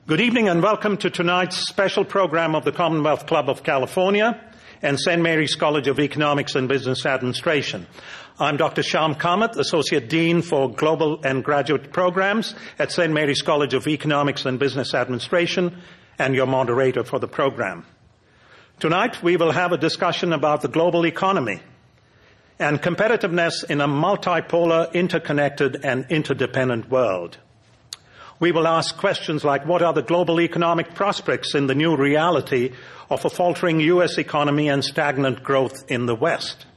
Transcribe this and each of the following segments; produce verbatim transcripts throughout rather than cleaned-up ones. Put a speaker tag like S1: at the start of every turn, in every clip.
S1: Good evening and welcome to tonight's special program of the Commonwealth Club of California and Saint Mary's College of Economics and Business Administration. I'm Doctor Shyam Kamath, Associate Dean for Global and Graduate Programs at Saint Mary's College of Economics and Business Administration and your moderator for the program. Tonight we will have a discussion about the global economy and competitiveness in a multipolar, interconnected and interdependent world. We will ask questions like, what are the global economic prospects in the new reality of a faltering U S economy and stagnant growth in the West?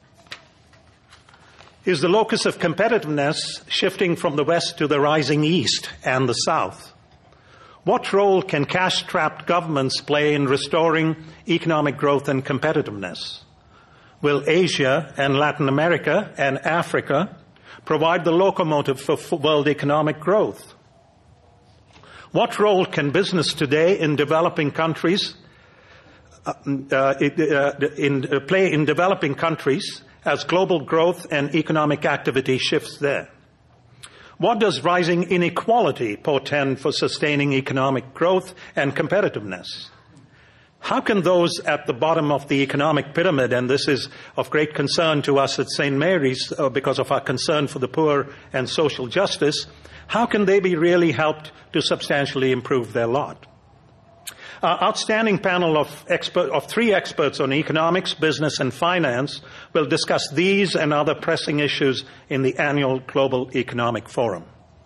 S1: Is the locus of competitiveness shifting from the West to the rising East and the South? What role can cash-strapped governments play in restoring economic growth and competitiveness? Will Asia and Latin America and Africa provide the locomotive for world economic growth? What role can business today in developing countries uh, uh, in, uh, play in developing countries as global growth and economic activity shifts there? What does rising inequality portend for sustaining economic growth and competitiveness? How can those at the bottom of the economic pyramid, and this is of great concern to us at Saint Mary's uh, because of our concern for the poor and social justice, how can they be really helped to substantially improve their lot? Our outstanding panel of, expert, of three experts on economics, business, and finance will discuss these and other pressing issues in the annual Global Economic Forum.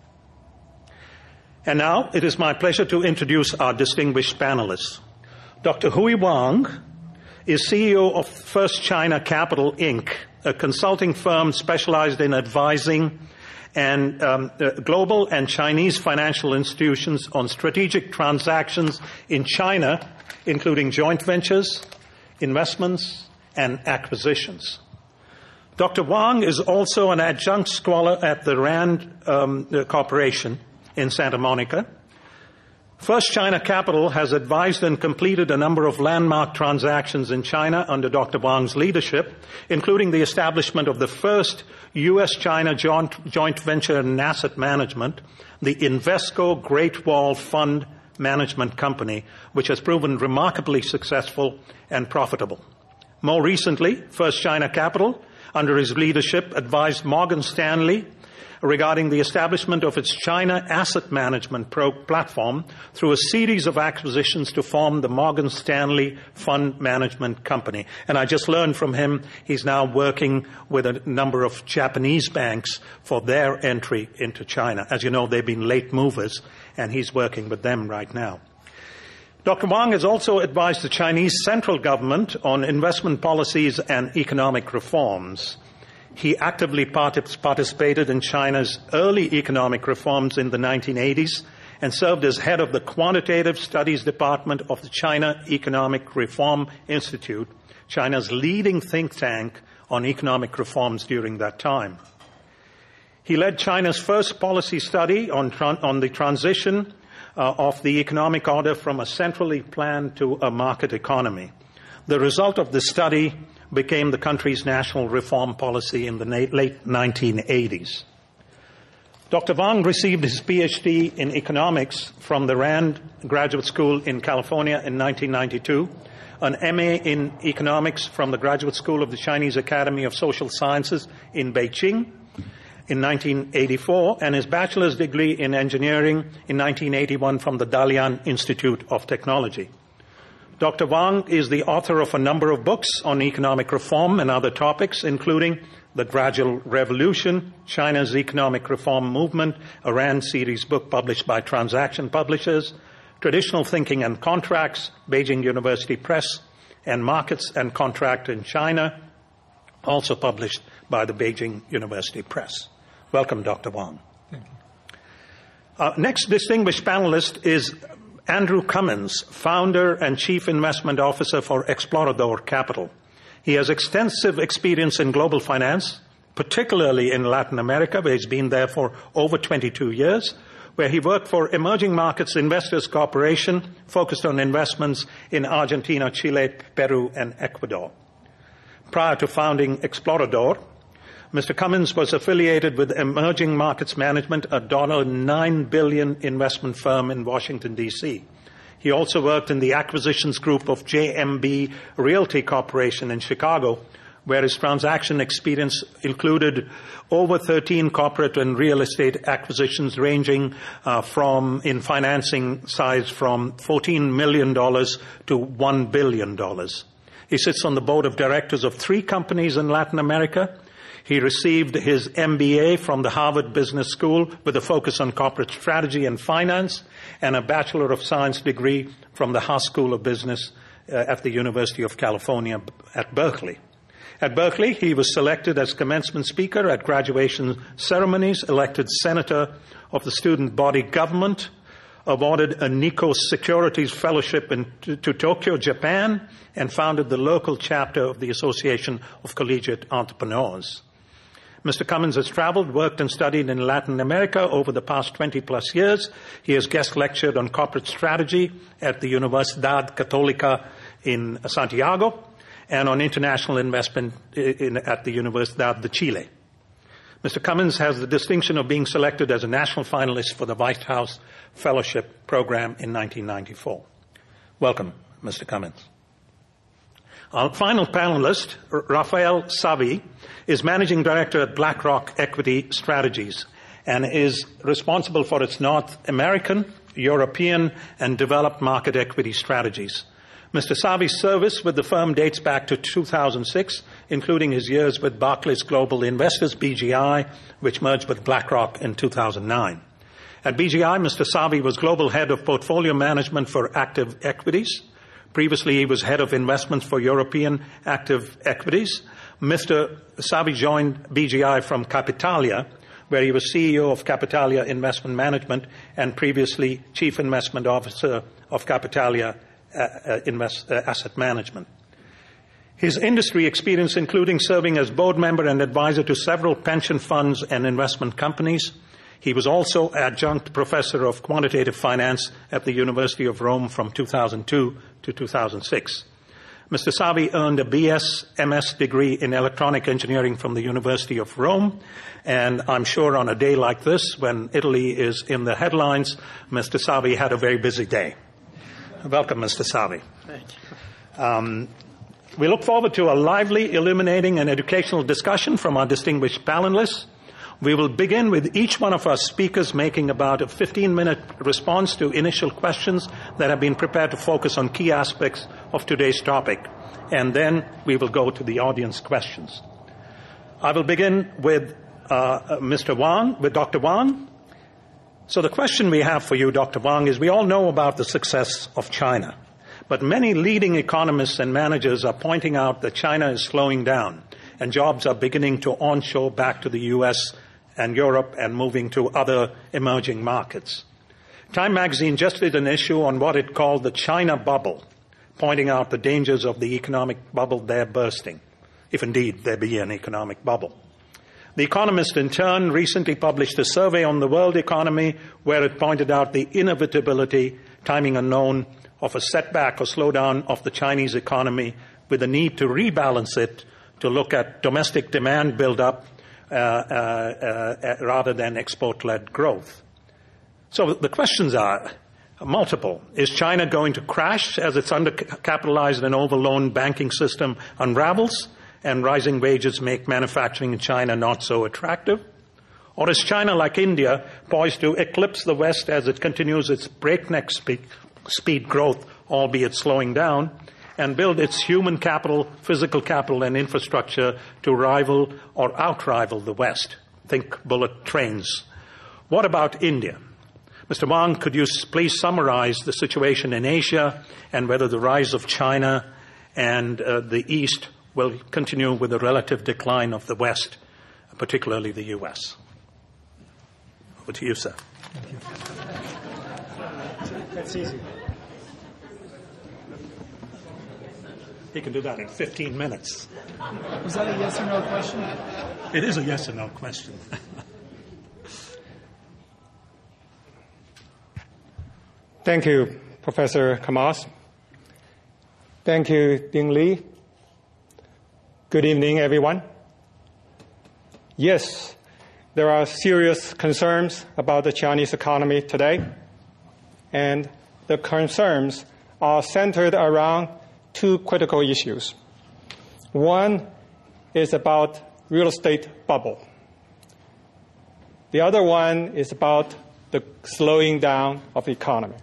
S1: And now it is my pleasure to introduce our distinguished panelists. Doctor Hui Wang is C E O of First China Capital, Incorporated, a consulting firm specialized in advising and um, uh, global and Chinese financial institutions on strategic transactions in China, including joint ventures, investments, and acquisitions. Doctor Wang is also an adjunct scholar at the Rand um, Corporation in Santa Monica. First China Capital has advised and completed a number of landmark transactions in China under Doctor Wang's leadership, including the establishment of the first U S China joint, joint venture in asset management, the Invesco Great Wall Fund Management Company, which has proven remarkably successful and profitable. More recently, First China Capital, under his leadership, advised Morgan Stanley regarding the establishment of its China asset management pro- platform through a series of acquisitions to form the Morgan Stanley Fund Management Company. And I just learned from him he's now working with a number of Japanese banks for their entry into China. As you know, they've been late movers, and he's working with them right now. Doctor Wang has also advised the Chinese central government on investment policies and economic reforms. He actively participated in China's early economic reforms in the nineteen eighties and served as head of the Quantitative Studies Department of the China Economic Reform Institute, China's leading think tank on economic reforms during that time. He led China's first policy study on, tran- on the transition uh, of the economic order from a centrally planned to a market economy. The result of this study became the country's national reform policy in the late nineteen eighties. Doctor Wang received his P H D in economics from the Rand Graduate School in California in nineteen ninety-two, an M A in economics from the Graduate School of the Chinese Academy of Social Sciences in Beijing in nineteen eighty-four, and his bachelor's degree in engineering in nineteen eighty-one from the Dalian Institute of Technology. Doctor Wang is the author of a number of books on economic reform and other topics, including The Gradual Revolution, China's Economic Reform Movement, a Rand series book published by Transaction Publishers, Traditional Thinking and Contracts, Beijing University Press, and Markets and Contract in China, also published by the Beijing University Press. Welcome, Doctor Wang.
S2: Thank you.
S1: Uh, next distinguished panelist is Andrew Cummins, founder and chief investment officer for Explorador Capital. He has extensive experience in global finance, particularly in Latin America, where he's been there for over twenty-two years, where he worked for Emerging Markets Investors Corporation, focused on investments in Argentina, Chile, Peru, and Ecuador. Prior to founding Explorador, Mister Cummins was affiliated with Emerging Markets Management, a nine billion dollars investment firm in Washington, D C He also worked in the acquisitions group of J M B Realty Corporation in Chicago, where his transaction experience included over thirteen corporate and real estate acquisitions ranging uh, from, in financing size, from fourteen million dollars to one billion dollars. He sits on the board of directors of three companies in Latin America. He received his M B A from the Harvard Business School with a focus on corporate strategy and finance, and a Bachelor of Science degree from the Haas School of Business uh, at the University of California at Berkeley. At Berkeley, he was selected as commencement speaker at graduation ceremonies, elected senator of the student body government, awarded a Nikko Securities Fellowship in, to, to Tokyo, Japan, and founded the local chapter of the Association of Collegiate Entrepreneurs. Mister Cummins has traveled, worked, and studied in Latin America over the past twenty plus years. He has guest lectured on corporate strategy at the Universidad Católica in Santiago and on international investment in, at the Universidad de Chile. Mister Cummins has the distinction of being selected as a national finalist for the White House Fellowship Program in nineteen ninety-four. Welcome, Mister Cummins. Our final panelist, Rafael Savi, is Managing Director at BlackRock Equity Strategies and is responsible for its North American, European, and developed market equity strategies. Mister Savi's service with the firm dates back to two thousand six, including his years with Barclays Global Investors, B G I, which merged with BlackRock in two thousand nine. At B G I, Mister Savi was Global Head of Portfolio Management for Active Equities. Previously, he was Head of Investments for European Active Equities. Mister Savi joined B G I from Capitalia, where he was C E O of Capitalia Investment Management and previously Chief Investment Officer of Capitalia uh, uh, Invest, uh, Asset Management. His industry experience, including serving as board member and advisor to several pension funds and investment companies. He was also adjunct professor of quantitative finance at the University of Rome from two thousand two to two thousand six. Mister Savi earned a B S M S degree in electronic engineering from the University of Rome, and I'm sure on a day like this, when Italy is in the headlines, Mister Savi had a very busy day. Welcome, Mister Savi.
S2: Thank you.
S1: Um, we look forward to a lively, illuminating, and educational discussion from our distinguished panelists. We will begin with each one of our speakers making about a fifteen-minute response to initial questions that have been prepared to focus on key aspects of today's topic. And then we will go to the audience questions. I will begin with uh, Mister Wang, with Doctor Wang. So the question we have for you, Doctor Wang, is we all know about the success of China. But many leading economists and managers are pointing out that China is slowing down and jobs are beginning to onshore back to the U S and Europe and moving to other emerging markets. Time magazine just did an issue on what it called the China bubble, pointing out the dangers of the economic bubble there bursting, if indeed there be an economic bubble. The Economist, in turn, recently published a survey on the world economy where it pointed out the inevitability, timing unknown, of a setback or slowdown of the Chinese economy with a need to rebalance it to look at domestic demand build-up uh, uh, uh, rather than export-led growth. So the questions are multiple. Is China going to crash as its undercapitalized and overloaned banking system unravels and rising wages make manufacturing in China not so attractive? Or is China, like India, poised to eclipse the West as it continues its breakneck speed, speed growth, albeit slowing down, and build its human capital, physical capital, and infrastructure to rival or outrival the West? Think bullet trains. What about India? Mister Wang, could you please summarize the situation in Asia and whether the rise of China and uh, the East will continue with the relative decline of the West, particularly the U S? Over to you, sir.
S2: Thank you. That's easy.
S1: He can do that in fifteen minutes.
S2: Was that a yes or no question?
S1: It is a yes or no question.
S3: Thank you, Professor Kamas. Thank you, Dean Li. Good evening, everyone.
S2: Is that a yes or no question? It is a yes or no question. Was that a yes or no question? It is a yes or no question. Thank you, Professor Kamas. Thank you, Dean Li. Good evening, everyone.
S3: Thank you, Dean Li. Yes, there are serious concerns about the Chinese economy today, and the concerns are centered around two critical issues. One is about real estate bubble. The other one is about the slowing down of the economy.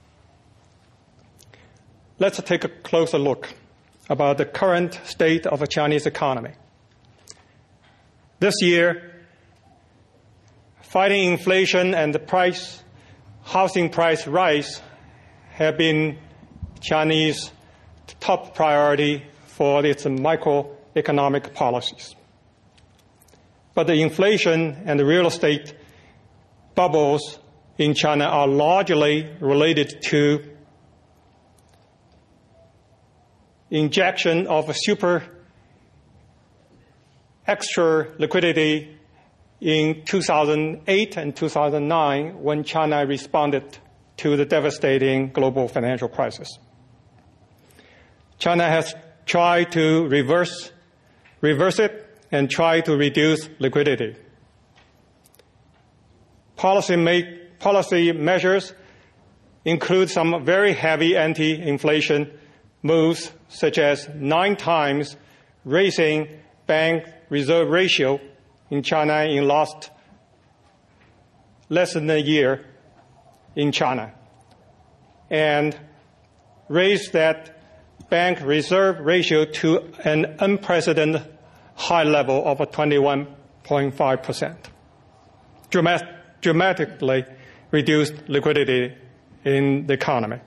S3: Let's take a closer look about the current state of the Chinese economy. This year, fighting inflation and the price, housing price rise have been Chinese top priority for its microeconomic policies. But the inflation and the real estate bubbles in China are largely related to injection of super extra liquidity in two thousand eight and two thousand nine when China responded to the devastating global financial crisis. China has tried to reverse, reverse it and try to reduce liquidity. Policy, make, policy measures include some very heavy anti-inflation moves, such as nine times raising bank reserve ratio in China in last less than a year in China, and raised that bank reserve ratio to an unprecedented high level of twenty-one point five percent. Dramat- dramatically reduced liquidity in the economy.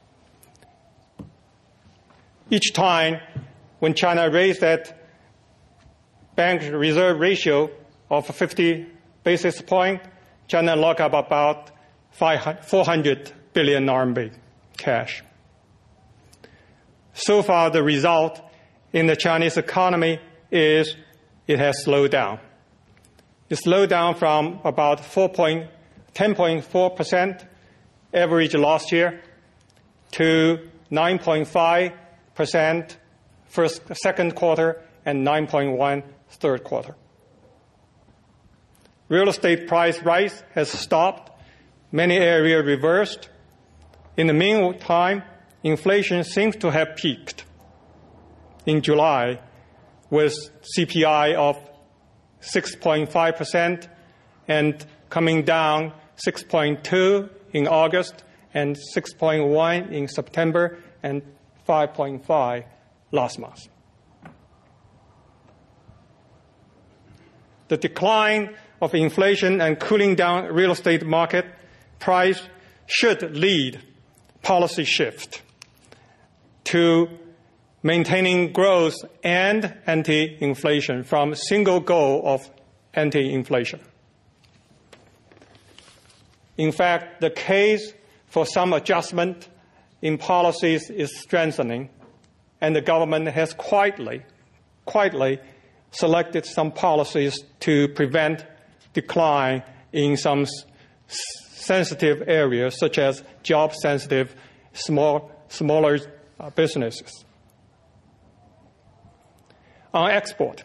S3: Each time when China raised that bank reserve ratio of fifty basis points, China locked up about four hundred billion R M B cash. So far, the result in the Chinese economy is it has slowed down. It slowed down from about ten point four percent average last year to nine point five percent first, second quarter, and nine point one third quarter. Real estate price rise has stopped. Many areas reversed. In the meantime, inflation seems to have peaked in July with C P I of six point five percent and coming down six point two in August and six point one in September and five point five last month. The decline of inflation and cooling down real estate market price should lead policy shift to maintaining growth and anti-inflation from a single goal of anti-inflation. In fact, the case for some adjustment in policies is strengthening, and the government has quietly, quietly selected some policies to prevent decline in some s- sensitive areas, such as job-sensitive, small, smaller uh, businesses. On export,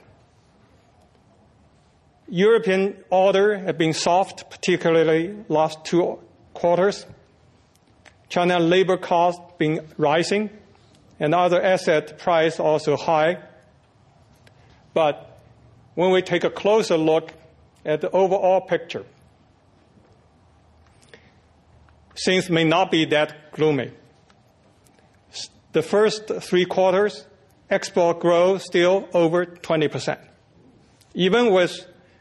S3: European orders have been soft, particularly last two quarters. China labor costs been rising, and other asset price also high. But when we take a closer look at the overall picture, things may not be that gloomy. The first three quarters, export growth still over twenty percent. Even with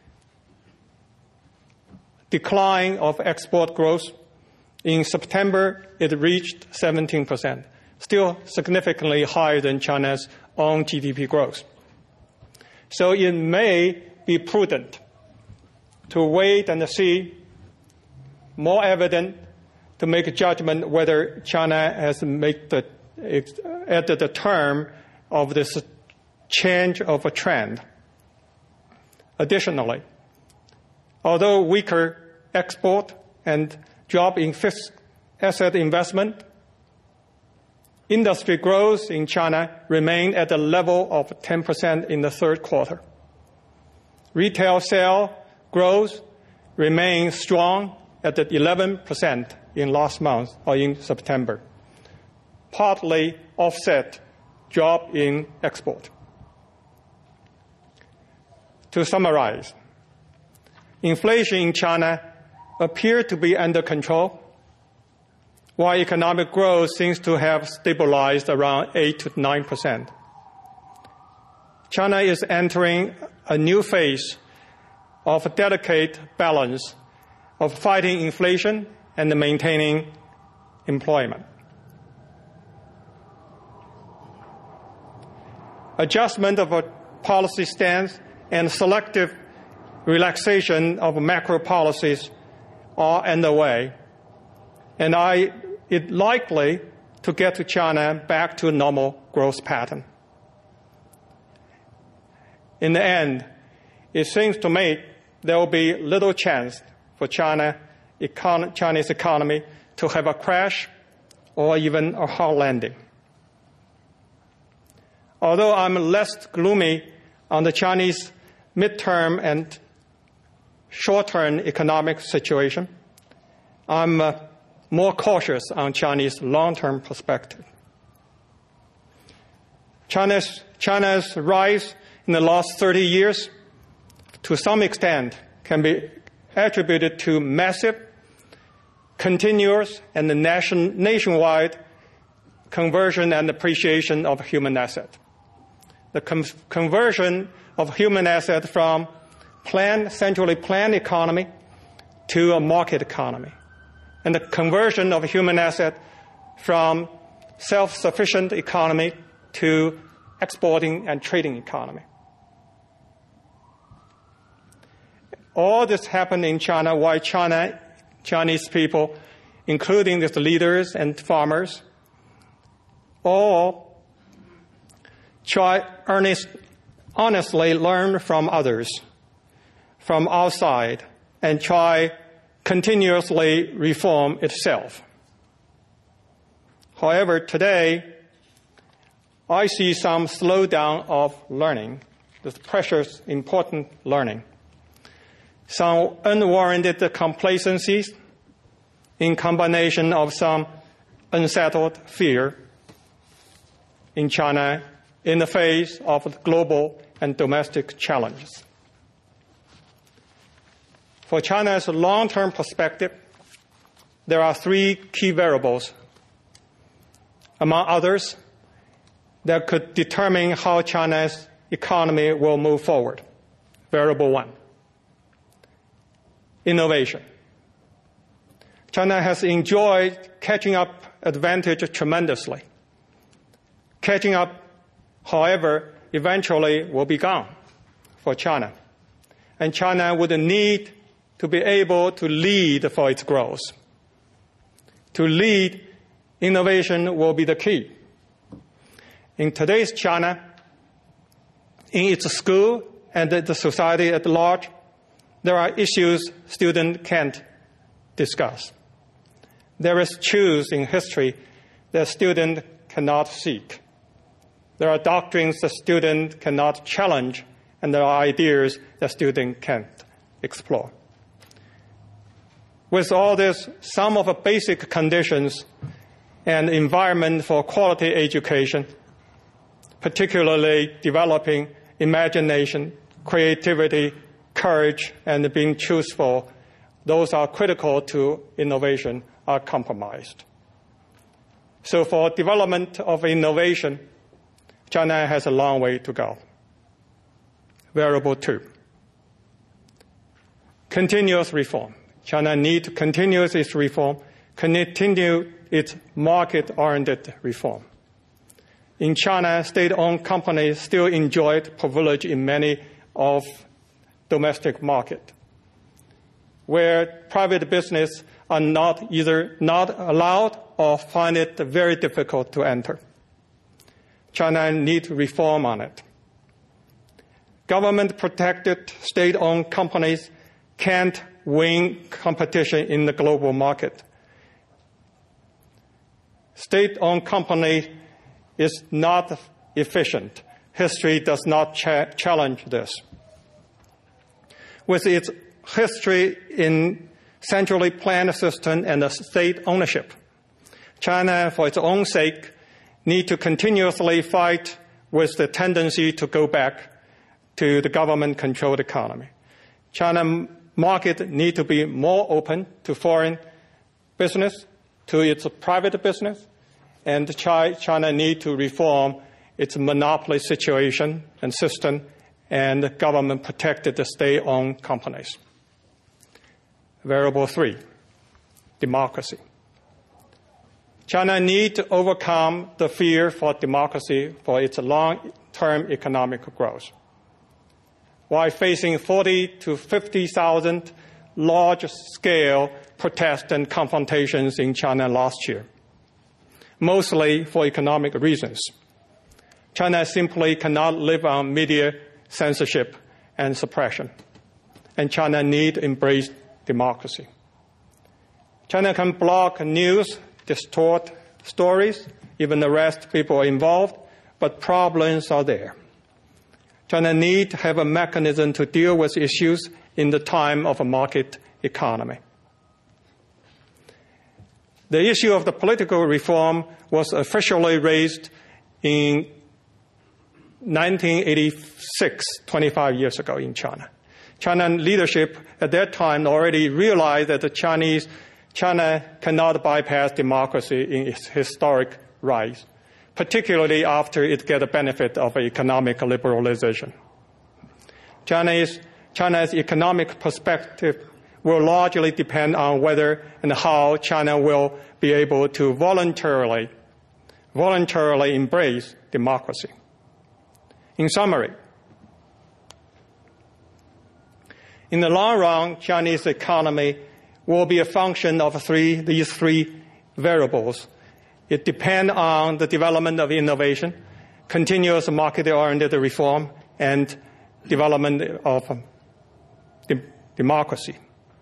S3: decline of export growth, in September it reached seventeen percent, still significantly higher than China's own G D P growth. So it may be prudent to wait and see more evident to make a judgment whether China has made the, at the term of this change of a trend. Additionally, although weaker export and drop in fixed asset investment, industry growth in China remained at a level of ten percent in the third quarter. Retail sale growth remains strong at eleven percent in last month or in September, partly offset drop in export. To summarize, inflation in China appears to be under control, while economic growth seems to have stabilized around eight to nine percent. China is entering a new phase of a delicate balance of fighting inflation and maintaining employment. Adjustment of a policy stance and selective relaxation of macro policies are underway, and I it likely to get to China back to a normal growth pattern. In the end, it seems to me there will be little chance for China, econ- Chinese economy to have a crash or even a hard landing. Although I'm less gloomy on the Chinese midterm and short-term economic situation, I'm uh, more cautious on Chinese long-term perspective. China's, China's rise in the last thirty years, to some extent, can be attributed to massive, continuous, and nation, nationwide conversion and appreciation of human asset. The com- conversion of human asset from planned, centrally planned economy to a market economy, and the conversion of human asset from self-sufficient economy to exporting and trading economy. All this happened in China while China, Chinese people, including the leaders and farmers, all try earnest, honestly learn from others, from outside, and try continuously reform itself. However, today, I see some slowdown of learning, this precious, important learning. Some unwarranted complacencies in combination of some unsettled fear in China in the face of global and domestic challenges. For China's long-term perspective, there are three key variables, among others, that could determine how China's economy will move forward. Variable one, innovation. China has enjoyed catching up advantage tremendously. Catching up, however, eventually will be gone for China. And China would need to be able to lead for its growth. To lead, innovation will be the key. In today's China, in its school and the society at large, there are issues students can't discuss. There is truth in history that students cannot seek. There are doctrines that students cannot challenge, and there are ideas that students can't explore. With all this, some of the basic conditions and environment for quality education, particularly developing imagination, creativity, courage, and being truthful, those are critical to innovation, are compromised. So for development of innovation, China has a long way to go. Variable two, continuous reform. China needs to continue its reform, continue its market-oriented reform. In China, state-owned companies still enjoyed privilege in many of domestic market, where private business are not either not allowed or find it very difficult to enter. China needs reform on it. Government-protected state-owned companies can't win competition in the global market. State-owned company is not efficient. History does not cha- challenge this. with its history in centrally planned system and state ownership. China, for its own sake, need to continuously fight with the tendency to go back to the government-controlled economy. China market need to be more open to foreign business, to its private business, and China need to reform its monopoly situation and system, and government protected the state-owned companies. Variable three, democracy. China needs to overcome the fear for democracy for its long-term economic growth. While facing forty to fifty thousand large-scale protests and confrontations in China last year, mostly for economic reasons, China simply cannot live on media censorship and suppression, and China needs to embrace democracy. China can block news, distort stories, even arrest people involved, but problems are there. China needs to have a mechanism to deal with issues in the time of a market economy. The issue of the political reform was officially raised in nineteen eighty-six, twenty-five years ago in China. China leadership at that time already realized that the Chinese China cannot bypass democracy in its historic rise, particularly after it gets the benefit of economic liberalization. China's, China's economic perspective will largely depend on whether and how China will be able to voluntarily, voluntarily embrace democracy. In summary, in the long run, Chinese economy will be a function of three, these three variables. It depends on the development of innovation, continuous market-oriented reform, and development of de- democracy.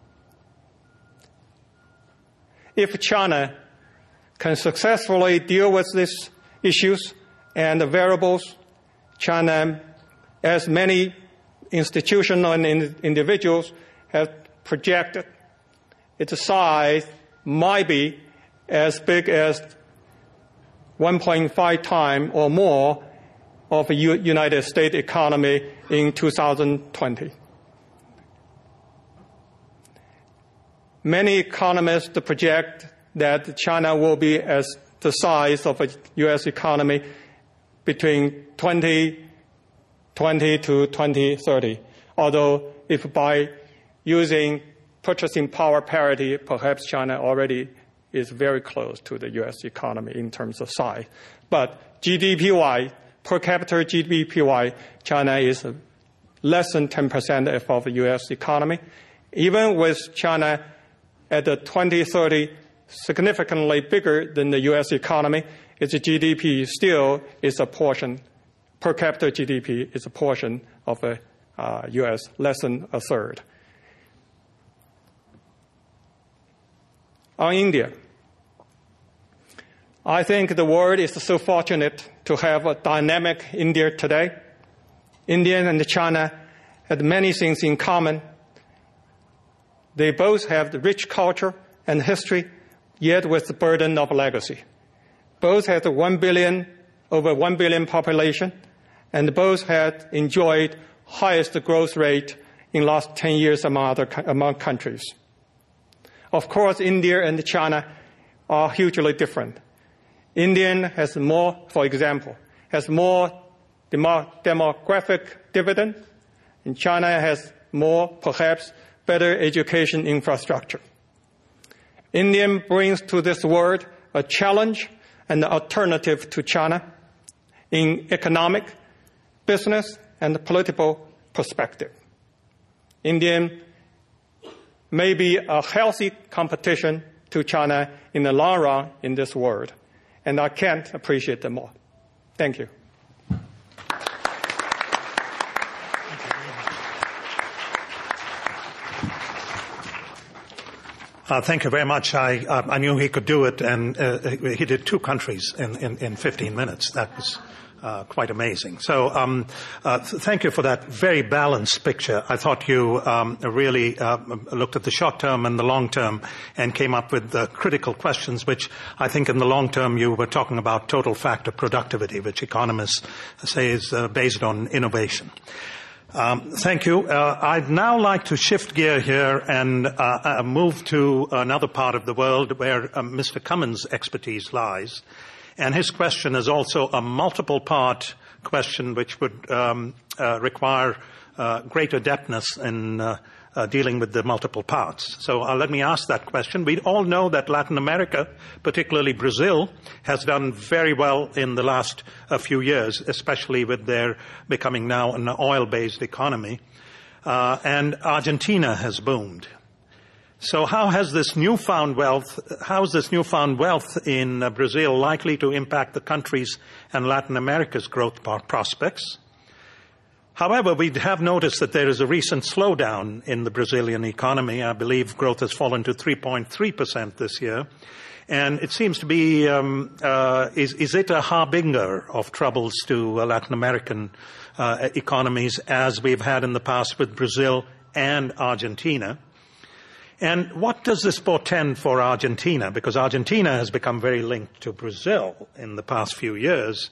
S3: If China can successfully deal with these issues and the variables, China, as many institutions and individuals have projected, its size might be as big as one point five times or more of the United States economy in two thousand twenty. Many economists project that China will be as the size of a U S economy between twenty twenty to twenty thirty, although if by using purchasing power parity, perhaps China already is very close to the U S economy in terms of size. But G D P-wise, per capita G D P-wise, China is less than ten percent of the U S economy. Even with China at the twenty thirty significantly bigger than the U S economy, its G D P still is a portion, per capita G D P is a portion of the uh, U S, less than a third. On India, I think the world is so fortunate to have a dynamic India today. India and China have many things in common. They both have the rich culture and history, yet with the burden of legacy. Both have the one billion, over one billion population, and both have enjoyed highest growth rate in the last ten years among other among countries. Of course, India and China are hugely different. India has more, for example, has more demo- demographic dividend, and China has more, perhaps, better education infrastructure. India brings to this world a challenge and an alternative to China in economic, business, and political perspective. India may be a healthy competition to China in the long run in this world, and I can't appreciate them more. Thank you.
S1: Uh, thank you very much. I, uh, I knew he could do it, and uh, he did two countries in, in, in fifteen minutes. That was Uh, quite amazing. So um, uh, th- thank you for that very balanced picture. I thought you um, really uh, looked at the short term and the long term and came up with the critical questions, which I think in the long term you were talking about total factor productivity, which economists say is uh, based on innovation. Um, thank you. Uh, I'd now like to shift gear here and uh, uh, move to another part of the world where uh, Mister Cummins' expertise lies. And his question is also a multiple-part question which would um, uh, require uh, greater depthness in uh, uh, dealing with the multiple parts. So uh, let me ask that question. We all know that Latin America, particularly Brazil, has done very well in the last uh, few years, especially with their becoming now an oil-based economy. Uh, and Argentina has boomed. So how has this newfound wealth, how is this newfound wealth in uh, Brazil likely to impact the country's and Latin America's growth prospects? However, we have noticed that there is a recent slowdown in the Brazilian economy. I believe growth has fallen to three point three percent this year. And it seems to be, um, uh, is, is it a harbinger of troubles to uh, Latin American uh, economies as we've had in the past with Brazil and Argentina? And what does this portend for Argentina? Because Argentina has become very linked to Brazil in the past few years.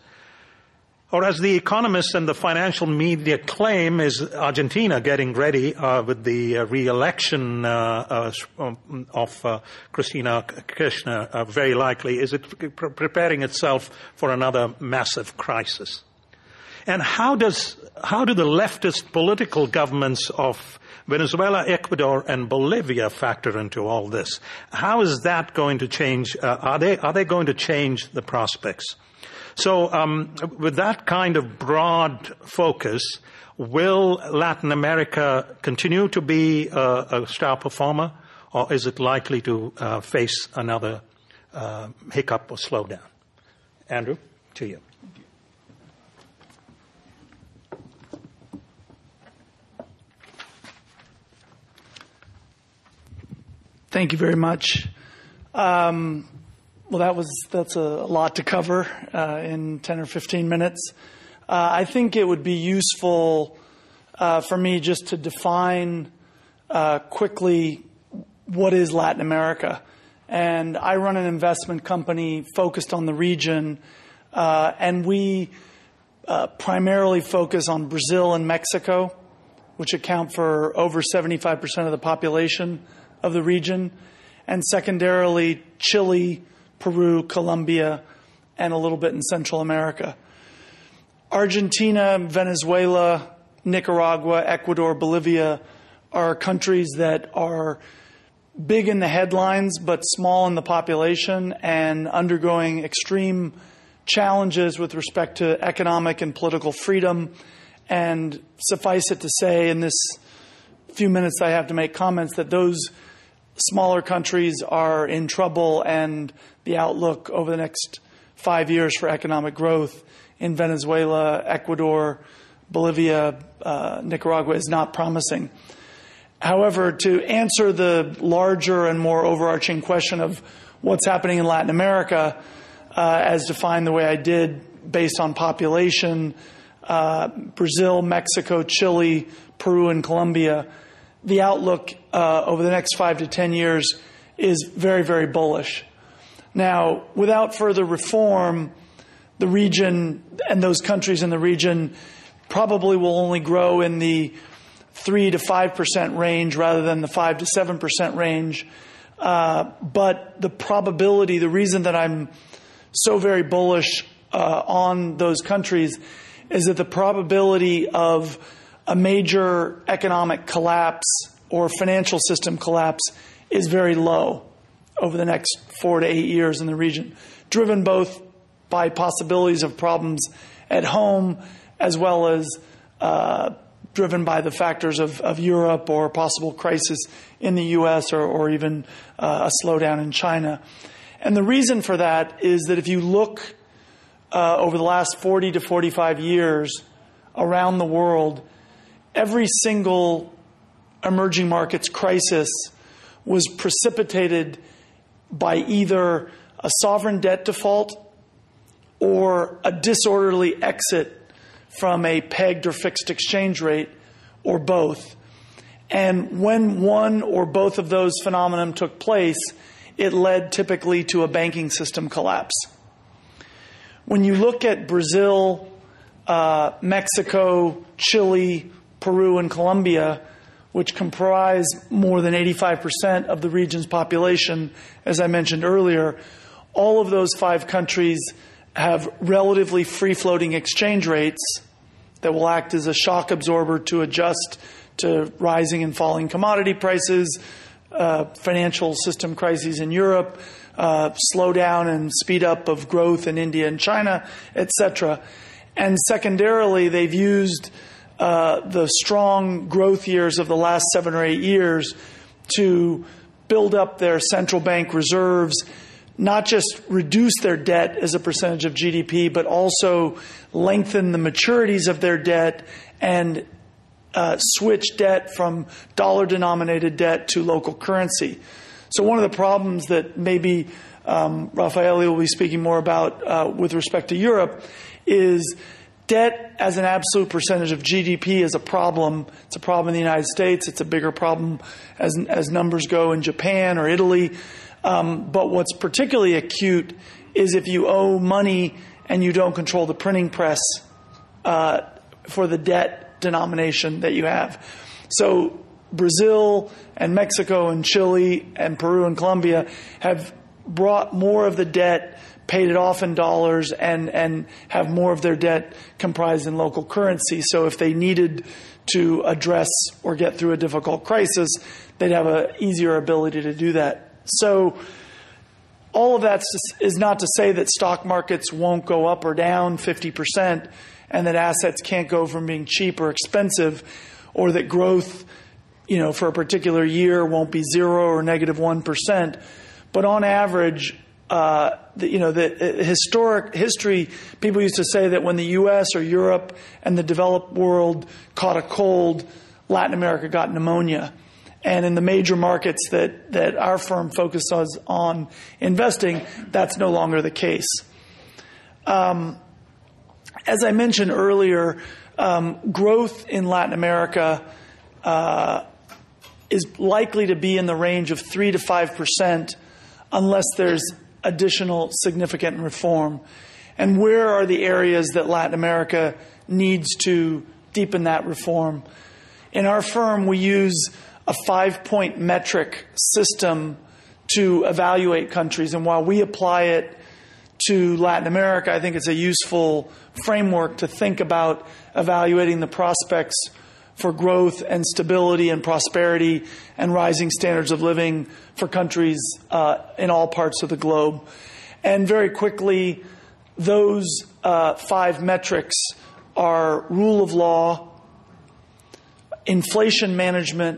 S1: Or as the economists and the financial media claim, is Argentina getting ready uh, with the uh, re-election uh, uh, of uh, Cristina Kirchner, uh, very likely? Is it pre- preparing itself for another massive crisis? And how does, how do the leftist political governments of Venezuela, Ecuador, and Bolivia factor into all this? How is that going to change? Uh, are they are they going to change the prospects? So, um, with that kind of broad focus, will Latin America continue to be a, a star performer, or is it likely to uh, face another uh, hiccup or slowdown? Andrew, to you.
S2: Thank you very much. Um, well, that was that's a lot to cover uh, in ten or fifteen minutes. Uh, I think it would be useful uh, for me just to define uh, quickly what is Latin America. And I run an investment company focused on the region, uh, and we uh, primarily focus on Brazil and Mexico, which account for over seventy-five percent of the population of the region, and secondarily Chile, Peru, Colombia, and a little bit in Central America. Argentina, Venezuela, Nicaragua, Ecuador, Bolivia are countries that are big in the headlines but small in the population and undergoing extreme challenges with respect to economic and political freedom. And suffice it to say, in this few minutes I have to make comments, that those smaller countries are in trouble, and the outlook over the next five years for economic growth in Venezuela, Ecuador, Bolivia, uh, Nicaragua is not promising. However, to answer the larger and more overarching question of what's happening in Latin America, uh, as defined the way I did based on population, uh, Brazil, Mexico, Chile, Peru, and Colombia, the outlook uh, over the next five to ten years is very, very bullish. Now, without further reform, the region and those countries in the region probably will only grow in the three to five percent range rather than the five to seven percent range. Uh, but the probability, the reason that I'm so very bullish uh, on those countries is that the probability of a major economic collapse or financial system collapse is very low over the next four to eight years in the region, driven both by possibilities of problems at home as well as uh, driven by the factors of, of Europe or a possible crisis in the U S or, or even uh, a slowdown in China. And the reason for that is that if you look uh, over the last forty to forty-five years around the world, every single emerging markets crisis was precipitated by either a sovereign debt default or a disorderly exit from a pegged or fixed exchange rate, or both. And when one or both of those phenomena took place, it led typically to a banking system collapse. When you look at Brazil, uh, Mexico, Chile, Peru, and Colombia, which comprise more than eighty-five percent of the region's population, as I mentioned earlier, all of those five countries have relatively free-floating exchange rates that will act as a shock absorber to adjust to rising and falling commodity prices, uh, financial system crises in Europe, uh, slowdown and speed up of growth in India and China, et cetera. And secondarily, they've used uh, the strong growth years of the last seven or eight years to build up their central bank reserves, not just reduce their debt as a percentage of G D P, but also lengthen the maturities of their debt and uh, switch debt from dollar-denominated debt to local currency. So one of the problems that maybe um, Raffaele will be speaking more about uh, with respect to Europe is debt as an absolute percentage of G D P is a problem. It's a problem in the United States. It's a bigger problem as, as numbers go in Japan or Italy. Um, but what's particularly acute is if you owe money and you don't control the printing press uh, for the debt denomination that you have. So Brazil and Mexico and Chile and Peru and Colombia have brought more of the debt, paid it off in dollars, and, and have more of their debt comprised in local currency. So if they needed to address or get through a difficult crisis, they'd have an easier ability to do that. So all of that is not to say that stock markets won't go up or down fifty percent and that assets can't go from being cheap or expensive, or that growth, you know, for a particular year won't be zero or negative one percent. But on average, uh, the, you know, the historic history, people used to say that when the U S or Europe and the developed world caught a cold, Latin America got pneumonia. And in the major markets that, that our firm focuses on investing, that's no longer the case. Um, as I mentioned earlier, um, growth in Latin America uh, is likely to be in the range of three to five percent unless there's additional significant reform. And where are the areas that Latin America needs to deepen that reform? In our firm, we use a five-point metric system to evaluate countries. And while we apply it to Latin America, I think it's a useful framework to think about evaluating the prospects for growth and stability and prosperity and rising standards of living for countries uh, in all parts of the globe. And very quickly, those uh, five metrics are rule of law, inflation management,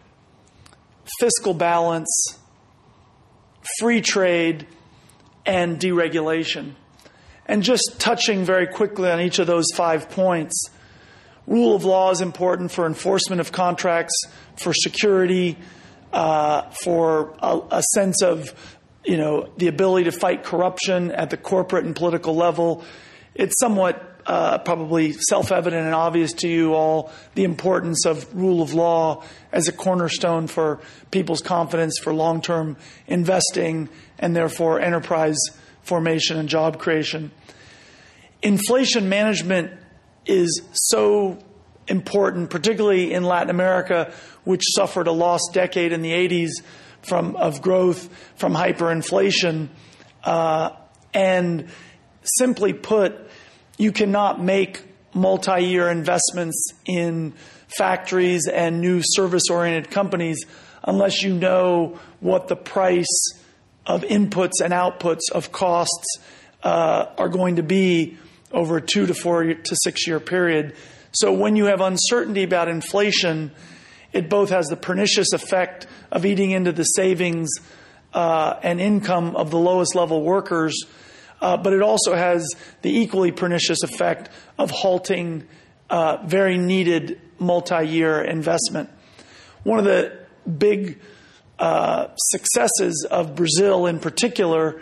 S2: fiscal balance, free trade, and deregulation. And just touching very quickly on each of those five points, rule of law is important for enforcement of contracts, for security, uh, for a, a sense of, you know, the ability to fight corruption at the corporate and political level. It's somewhat Uh, probably self-evident and obvious to you all the importance of rule of law as a cornerstone for people's confidence for long-term investing and therefore enterprise formation and job creation. Inflation management is so important, particularly in Latin America, which suffered a lost decade in the eighties from of growth from hyperinflation. Uh, and simply put, you cannot make multi-year investments in factories and new service-oriented companies unless you know what the price of inputs and outputs of costs uh, are going to be over a two to four to six year period. So when you have uncertainty about inflation, it both has the pernicious effect of eating into the savings uh, and income of the lowest level workers, Uh, but it also has the equally pernicious effect of halting uh, very needed multi-year investment. One of the big uh, successes of Brazil in particular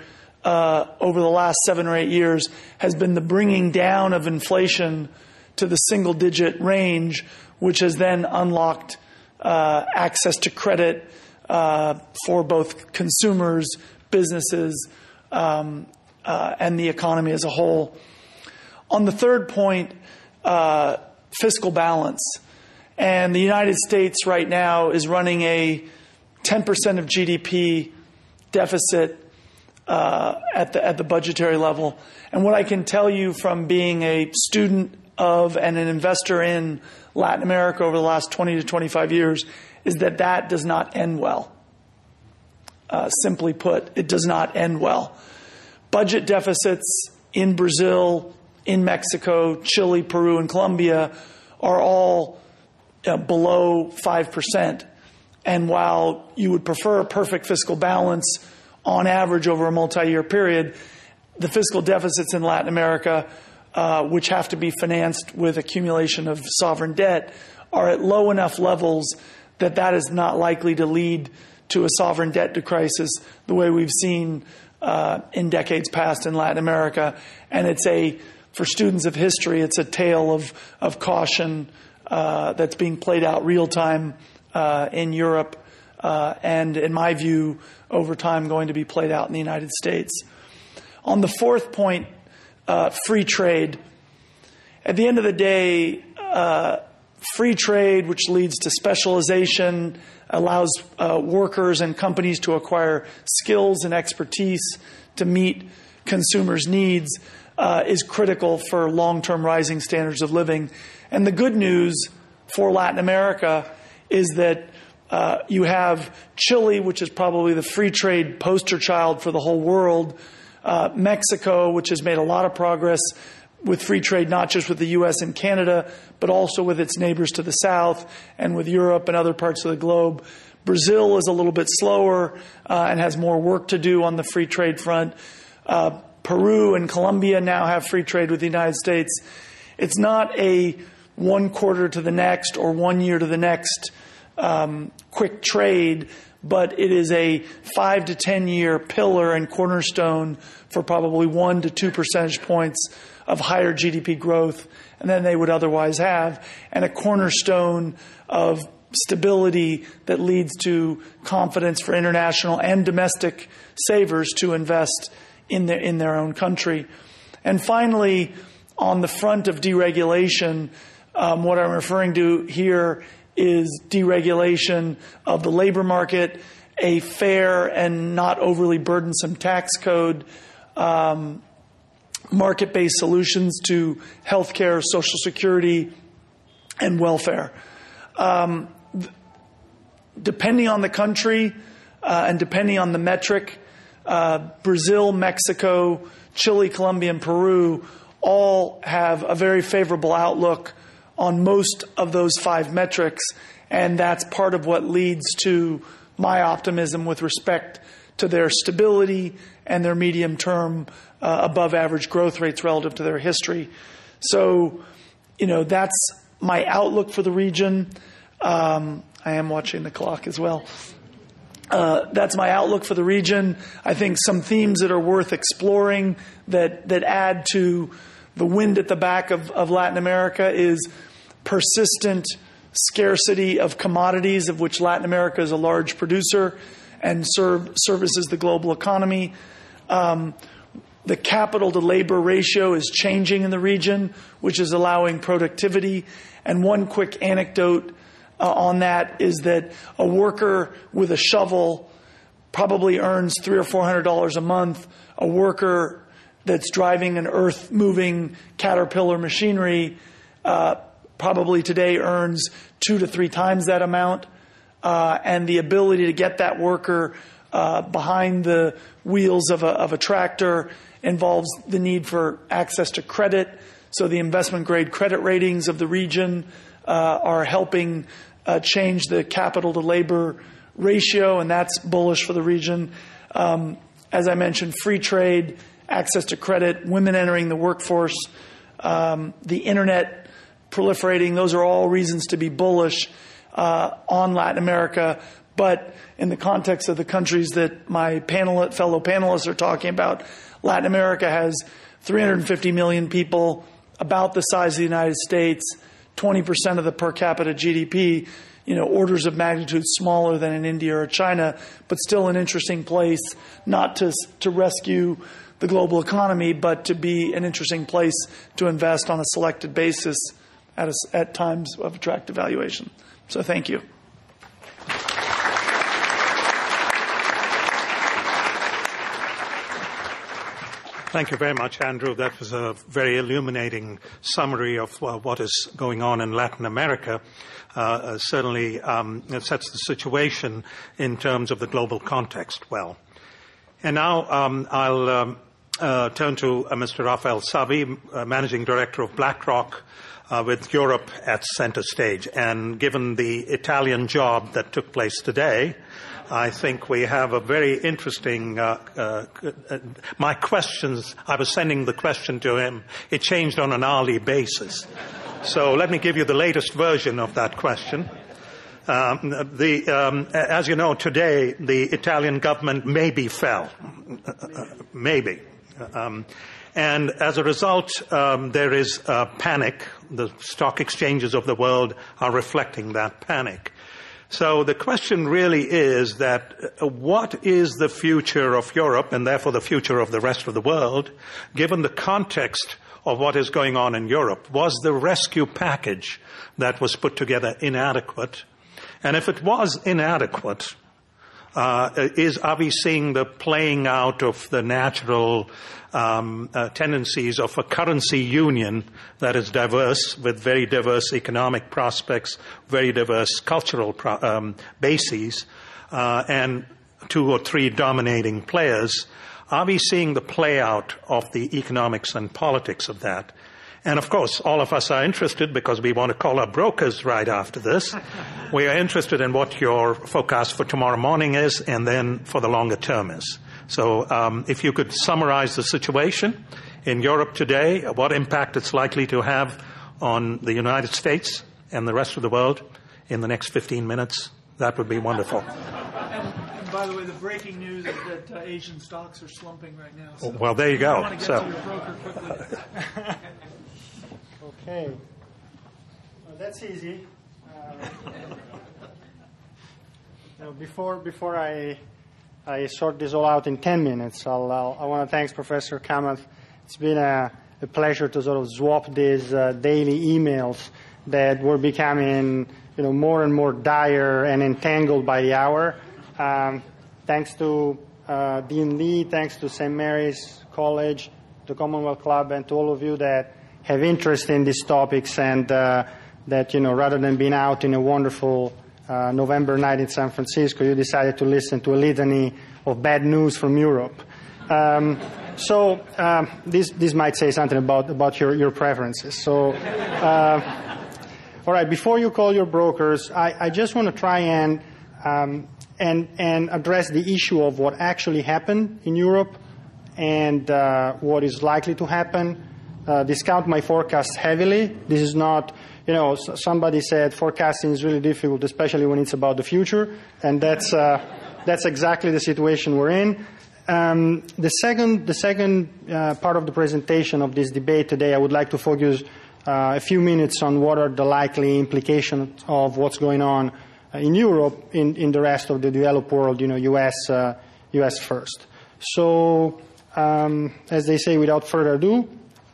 S2: uh, over the last seven or eight years has been the bringing down of inflation to the single-digit range, which has then unlocked uh, access to credit uh, for both consumers, businesses, um, uh, and the economy as a whole. On the third point, uh, fiscal balance. And the United States right now is running a ten percent of G D P deficit uh, at the at the budgetary level. And what I can tell you from being a student of and an investor in Latin America over the last twenty to twenty-five years is that that does not end well. Uh, simply put, it does not end well. Budget deficits in Brazil, in Mexico, Chile, Peru, and Colombia are all uh, below five percent. And while you would prefer a perfect fiscal balance on average over a multi-year period, the fiscal deficits in Latin America, uh, which have to be financed with accumulation of sovereign debt, are at low enough levels that that is not likely to lead to a sovereign debt crisis the way we've seen uh, in decades past in Latin America. And it's a, for students of history, it's a tale of, of caution uh, that's being played out real time uh, in Europe uh, and, in my view, over time going to be played out in the United States. On the fourth point, uh, free trade. At the end of the day, uh, free trade, which leads to specialization, allows uh, workers and companies to acquire skills and expertise to meet consumers' needs, uh, is critical for long-term rising standards of living. And the good news for Latin America is that uh, you have Chile, which is probably the free trade poster child for the whole world, uh, Mexico, which has made a lot of progress with free trade, not just with the U S and Canada, but also with its neighbors to the south and with Europe and other parts of the globe. Brazil is a little bit slower uh, and has more work to do on the free trade front. Uh, Peru and Colombia now have free trade with the United States. It's not a one quarter to the next or one year to the next um, quick trade, but it is a five to ten year pillar and cornerstone for probably one to two percentage points of higher G D P growth than they would otherwise have, and a cornerstone of stability that leads to confidence for international and domestic savers to invest in their, in their own country. And finally, on the front of deregulation, um, what I'm referring to here is deregulation of the labor market, a fair and not overly burdensome tax code, um, market-based solutions to healthcare, Social Security, and welfare. Um, th- depending on the country uh, and depending on the metric, uh, Brazil, Mexico, Chile, Colombia, and Peru all have a very favorable outlook on most of those five metrics, and that's part of what leads to my optimism with respect to their stability and their medium-term uh, above-average growth rates relative to their history. So, you know, that's my outlook for the region. Um, I am watching the clock as well. Uh, that's my outlook for the region. I think some themes that are worth exploring that, that add to the wind at the back of, of Latin America is persistent scarcity of commodities, of which Latin America is a large producer and serve, services the global economy. Um, the capital to labor ratio is changing in the region, which is allowing productivity. And one quick anecdote uh, on that is that a worker with a shovel probably earns three or four hundred dollars a month. A worker that's driving an earth-moving Caterpillar machinery uh, probably today earns two to three times that amount. Uh, and the ability to get that worker uh, behind the wheels of a, of a tractor involves the need for access to credit. So the investment-grade credit ratings of the region uh, are helping uh, change the capital-to-labor ratio, and that's bullish for the region. Um, as I mentioned, free trade, access to credit, women entering the workforce, um, the internet proliferating, those are all reasons to be bullish uh, on Latin America, But in the context of the countries that my panel, fellow panelists are talking about, Latin America has three hundred fifty million people, about the size of the United States, twenty percent of the per capita G D P, you know, orders of magnitude smaller than in India or China, but still an interesting place, not to to rescue the global economy, but to be an interesting place to invest on a selected basis at, a, at times of attractive valuation. So thank you.
S1: Thank you very much, Andrew. That was a very illuminating summary of uh, what is going on in Latin America. Uh, uh, certainly um, it sets the situation in terms of the global context well. And now um, I'll um, uh, turn to uh, Mister Rafael Savi, uh, Managing Director of BlackRock, uh, with Europe at center stage. And given the Italian job that took place today, I think we have a very interesting, uh, uh, uh, my questions, I was sending the question to him, it changed on an hourly basis. So let me give you the latest version of that question. Um, the, um, as you know, today the Italian government maybe fell. Uh, maybe. Um, and as a result, um, there is uh, panic. The stock exchanges of the world are reflecting that panic. So the question really is that uh, what is the future of Europe and therefore the future of the rest of the world, given the context of what is going on in Europe? Was the rescue package that was put together inadequate? And if it was inadequate, uh, is, are we seeing the playing out of the natural um, uh, tendencies of a currency union that is diverse, with very diverse economic prospects, very diverse cultural pro- um, bases, uh, and two or three dominating players? Are we seeing the play out of the economics and politics of that? And of course, all of us are interested, because we want to call our brokers right after this. We are interested in what your forecast for tomorrow morning is, and then for the longer term is. So um, if you could summarize the situation in Europe today, what impact it's likely to have on the United States and the rest of the world in the next fifteen minutes, that would be wonderful.
S2: And, and by the way, the breaking news is that uh, Asian stocks are slumping right now. So
S1: well, there you go.
S2: I want to get
S1: so.
S2: to your broker quickly.
S4: Okay. Well, that's easy. Uh, you know, before before I I sort this all out in ten minutes, I'll, I'll, I want to thank Professor Kamath. It's been a, a pleasure to sort of swap these uh, daily emails that were becoming, you know, more and more dire and entangled by the hour. Um, thanks to uh, Dean Lee, thanks to Saint Mary's College, the Commonwealth Club, and to all of you that have interest in these topics, and uh, that, you know, rather than being out in a wonderful uh, November night in San Francisco, you decided to listen to a litany of bad news from Europe. Um, so um, this this might say something about about your your preferences. So, uh, all right, before you call your brokers, I, I just want to try and um, and and address the issue of what actually happened in Europe and uh, what is likely to happen. Uh, discount my forecast heavily. This is not, you know, somebody said forecasting is really difficult, especially when it's about the future, and that's uh, that's exactly the situation we're in. Um, the second, the second uh, part of the presentation of this debate today, I would like to focus uh, a few minutes on what are the likely implications of what's going on in Europe, in, in the rest of the developed world, you know, U S, uh, U S first. So, um, as they say, without further ado,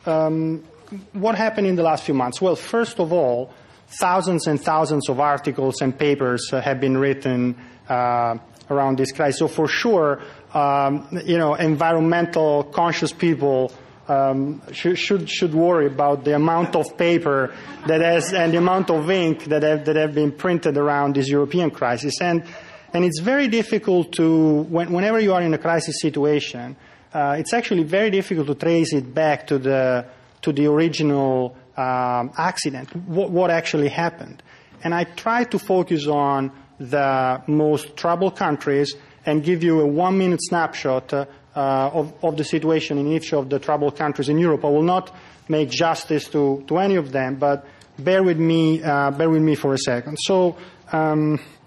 S4: Um, what happened in the last few months? Well, first of all, thousands and thousands of articles and papers uh, have been written uh, around this crisis. So for sure, um, you know, environmental conscious people um, should, should should worry about the amount of paper that has and the amount of ink that have that have been printed around this European crisis. And and it's very difficult to when, whenever you are in a crisis situation. Uh, it's actually very difficult to trace it back to the to the original um, accident, what, what actually happened. And I try to focus on the most troubled countries and give you a one-minute snapshot uh, of, of the situation in each of the troubled countries in Europe. I will not make justice to, to any of them, but bear with me, uh, bear with me for a second. So, um,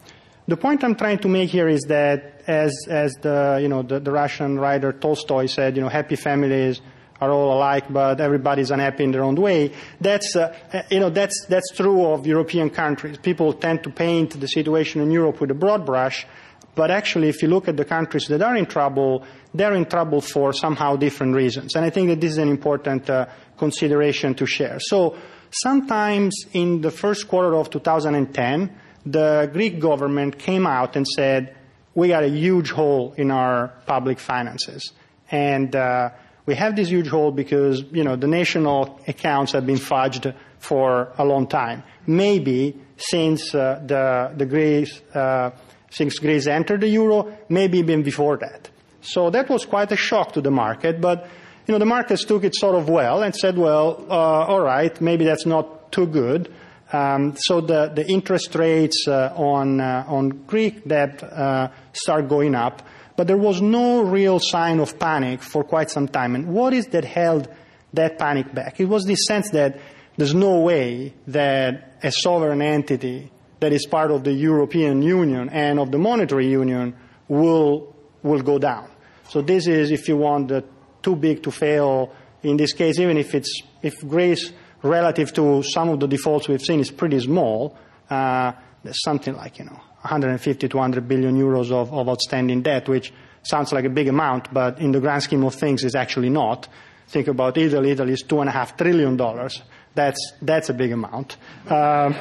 S4: the point I'm trying to make here is that, as as the you know the, the Russian writer Tolstoy said, you know, happy families are all alike, but everybody's unhappy in their own way. That's uh, you know that's that's true of European countries. People tend to paint the situation in Europe with a broad brush, but actually, if you look at the countries that are in trouble, they're in trouble for somehow different reasons. And I think that this is an important uh, consideration to share. So sometimes in the first quarter of two thousand ten, the Greek government came out and said, we got a huge hole in our public finances. And uh, we have this huge hole because, you know, the national accounts have been fudged for a long time. Maybe since uh, the, the Greece, uh, since Greece entered the euro, maybe even before that. So that was quite a shock to the market, but, you know, the markets took it sort of well and said, well, uh, all right, maybe that's not too good. Um, so the, the interest rates uh, on, uh, on Greek debt uh, start going up, but there was no real sign of panic for quite some time. And what is that held that panic back? It was this sense that there's no way that a sovereign entity that is part of the European Union and of the monetary union will, will go down. So this is, if you want, the too big to fail in this case, even if it's, if Greece relative to some of the defaults we've seen is pretty small, uh, there's something like, you know, one hundred fifty to one hundred billion euros of, of outstanding debt, which sounds like a big amount, but in the grand scheme of things is actually not. Think about Italy. Italy is two and a half trillion dollars. That's, that's a big amount. Um,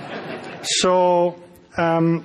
S4: so, um,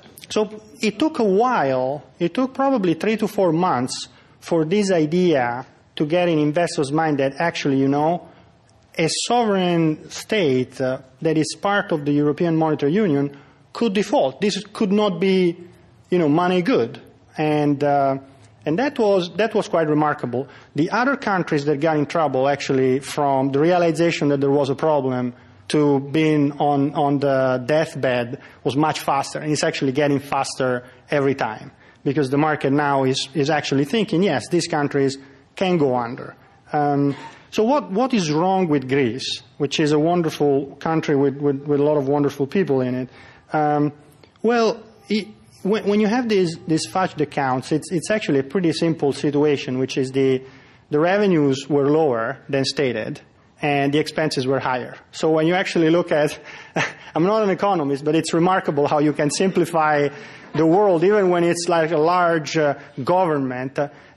S4: so it took a while, it took probably three to four months for this idea to get in investors' mind that actually, you know, a sovereign state uh, that is part of the European Monetary Union could default. This could not be, you know, money good. And, uh, and that was, that was quite remarkable. The other countries that got in trouble actually from the realization that there was a problem to being on, on the deathbed was much faster. And it's actually getting faster every time because the market now is, is actually thinking, yes, these countries can go under. Um, So what, what is wrong with Greece, which is a wonderful country with, with, with a lot of wonderful people in it? Um, well, it, when, when you have these, these fudged accounts, it's, it's actually a pretty simple situation, which is the, the revenues were lower than stated, and the expenses were higher. So when you actually look at, I'm not an economist, but it's remarkable how you can simplify the world, even when it's like a large uh, government.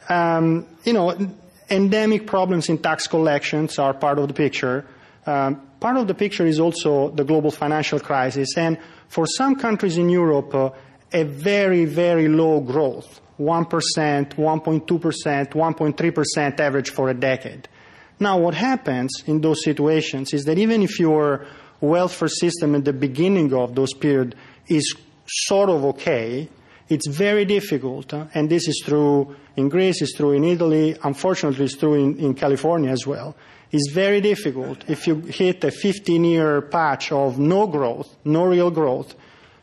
S4: Um, you know, endemic problems in tax collections are part of the picture. Um, part of the picture is also the global financial crisis. And for some countries in Europe, uh, a very, very low growth, one percent, one point two percent, one point three percent average for a decade. Now, what happens in those situations is that even if your welfare system at the beginning of those periods is sort of okay, it's very difficult, uh, and this is true in Greece, it's true in Italy, unfortunately it's true in, in California as well. It's very difficult if you hit a fifteen-year patch of no growth, no real growth,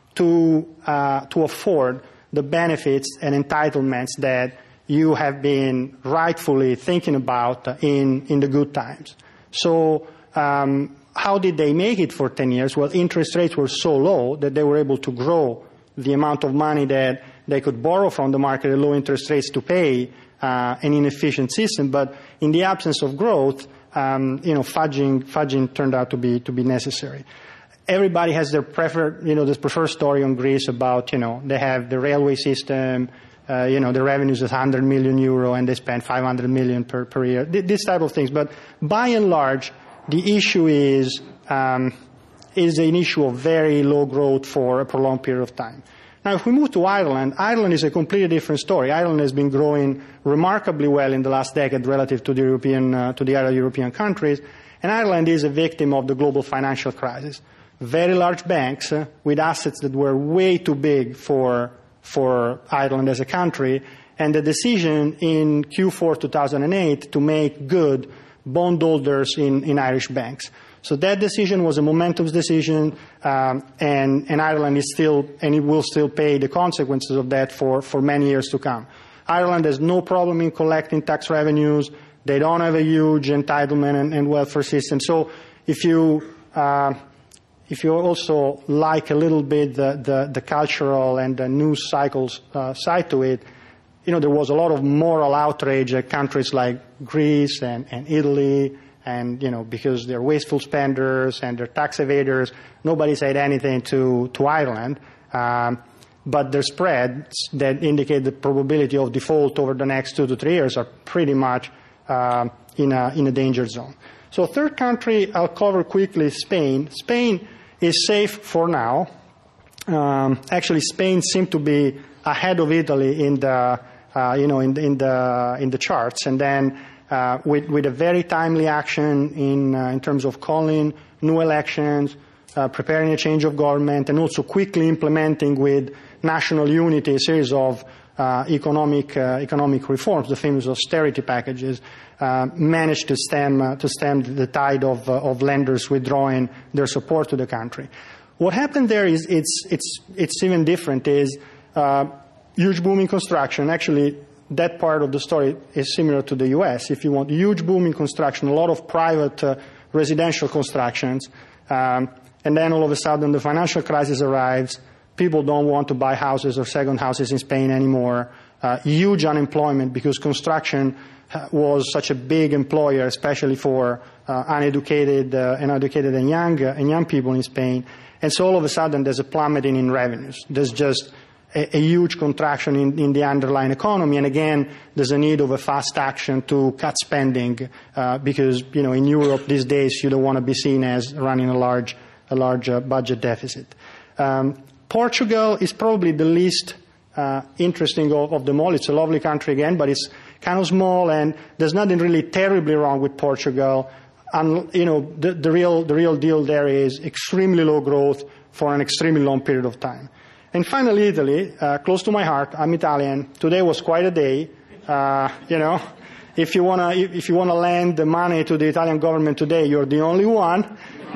S4: to, uh, to afford the benefits and entitlements that you have been rightfully thinking about in, in the good times. So um, how did they make it for ten years? Well, interest rates were so low that they were able to grow the amount of money that they could borrow from the market at low interest rates to pay uh, an inefficient system. But in the absence of growth, um, you know, fudging, fudging turned out to be to be necessary. Everybody has their preferred, you know, this preferred story on Greece about, you know, they have the railway system, uh, you know, the revenues is one hundred million euro and they spend five hundred million per, per year. This type of things. But by and large, the issue is um, is an issue of very low growth for a prolonged period of time. Now, if we move to Ireland, Ireland is a completely different story. Ireland has been growing remarkably well in the last decade relative to the European, uh, to the other European countries, and Ireland is a victim of the global financial crisis. Very large banks uh, with assets that were way too big for for Ireland as a country, and the decision in Q four two thousand eight to make good bondholders in, in Irish banks. So that decision was a momentous decision, um, and, and Ireland is still, and it will still pay the consequences of that for, for many years to come. Ireland has no problem in collecting tax revenues. They don't have a huge entitlement and, and welfare system. So if you, uh, if you also like a little bit the, the, the cultural and the news cycles uh, side to it, you know, there was a lot of moral outrage at countries like Greece and, and Italy, and, you know, because they're wasteful spenders and they're tax evaders, nobody said anything to, to Ireland. Um, but their spreads that indicate the probability of default over the next two to three years are pretty much uh, in a, in a danger zone. So third country I'll cover quickly is Spain. Spain is safe for now. Um, actually, Spain seemed to be ahead of Italy in the, uh, you know, in the, in the, in the charts. And then uh, with, with a very timely action in, uh, in terms of calling new elections, uh, preparing a change of government, and also quickly implementing with national unity a series of uh, economic, uh, economic reforms, the famous austerity packages, uh, managed to stem, uh, to stem the tide of, uh, of lenders withdrawing their support to the country. What happened there is it's, it's, it's even different, is uh, huge boom in construction. Actually, that part of the story is similar to the U S. If you want huge boom in construction, a lot of private uh, residential constructions, um, and then all of a sudden the financial crisis arrives, people don't want to buy houses or second houses in Spain anymore, uh, huge unemployment because construction was such a big employer, especially for uh, uneducated, uh, uneducated and young, uh, and young people in Spain. And so all of a sudden there's a plummeting in revenues. There's just a, a huge contraction in, in the underlying economy. And again, there's a need of a fast action to cut spending uh, because, you know, in Europe these days you don't want to be seen as running a large, a large uh, budget deficit. Um, Portugal is probably the least uh, interesting of, of them all. It's a lovely country again, but it's kind of small, and there's nothing really terribly wrong with Portugal. And, you know, the, the real the real deal there is extremely low growth for an extremely long period of time. And finally, Italy, uh, close to my heart. I'm Italian. Today was quite a day. Uh, you know, if you wanna if you wanna lend the money to the Italian government today, you're the only one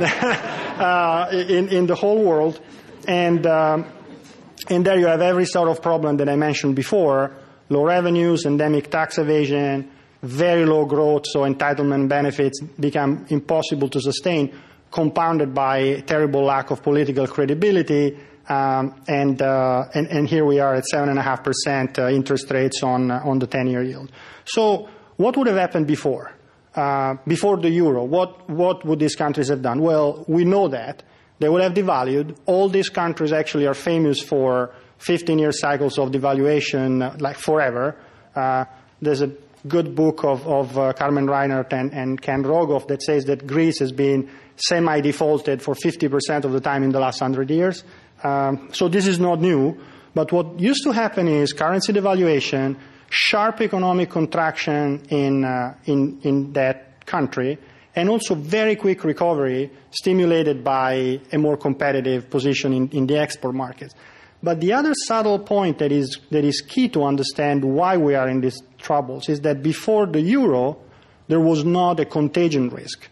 S4: uh, in in the whole world. And, um, and there you have every sort of problem that I mentioned before: low revenues, endemic tax evasion, very low growth, so entitlement benefits become impossible to sustain, compounded by terrible lack of political credibility. Um, and, uh, and and here we are at seven and a half percent uh, interest rates on uh, on the ten-year yield. So what would have happened before? Uh, before the euro, what what would these countries have done? Well, we know that. They would have devalued. All these countries actually are famous for fifteen-year cycles of devaluation, uh, like forever. Uh, there's a good book of, of uh, Carmen Reinert and, and Ken Rogoff that says that Greece has been semi-defaulted for fifty percent of the time in the last hundred years. Um, so this is not new. But what used to happen is currency devaluation, sharp economic contraction in, uh, in, in that country, and also very quick recovery stimulated by a more competitive position in, in the export markets. But the other subtle point that is, that is key to understand why we are in these troubles is that before the euro, there was not a contagion risk.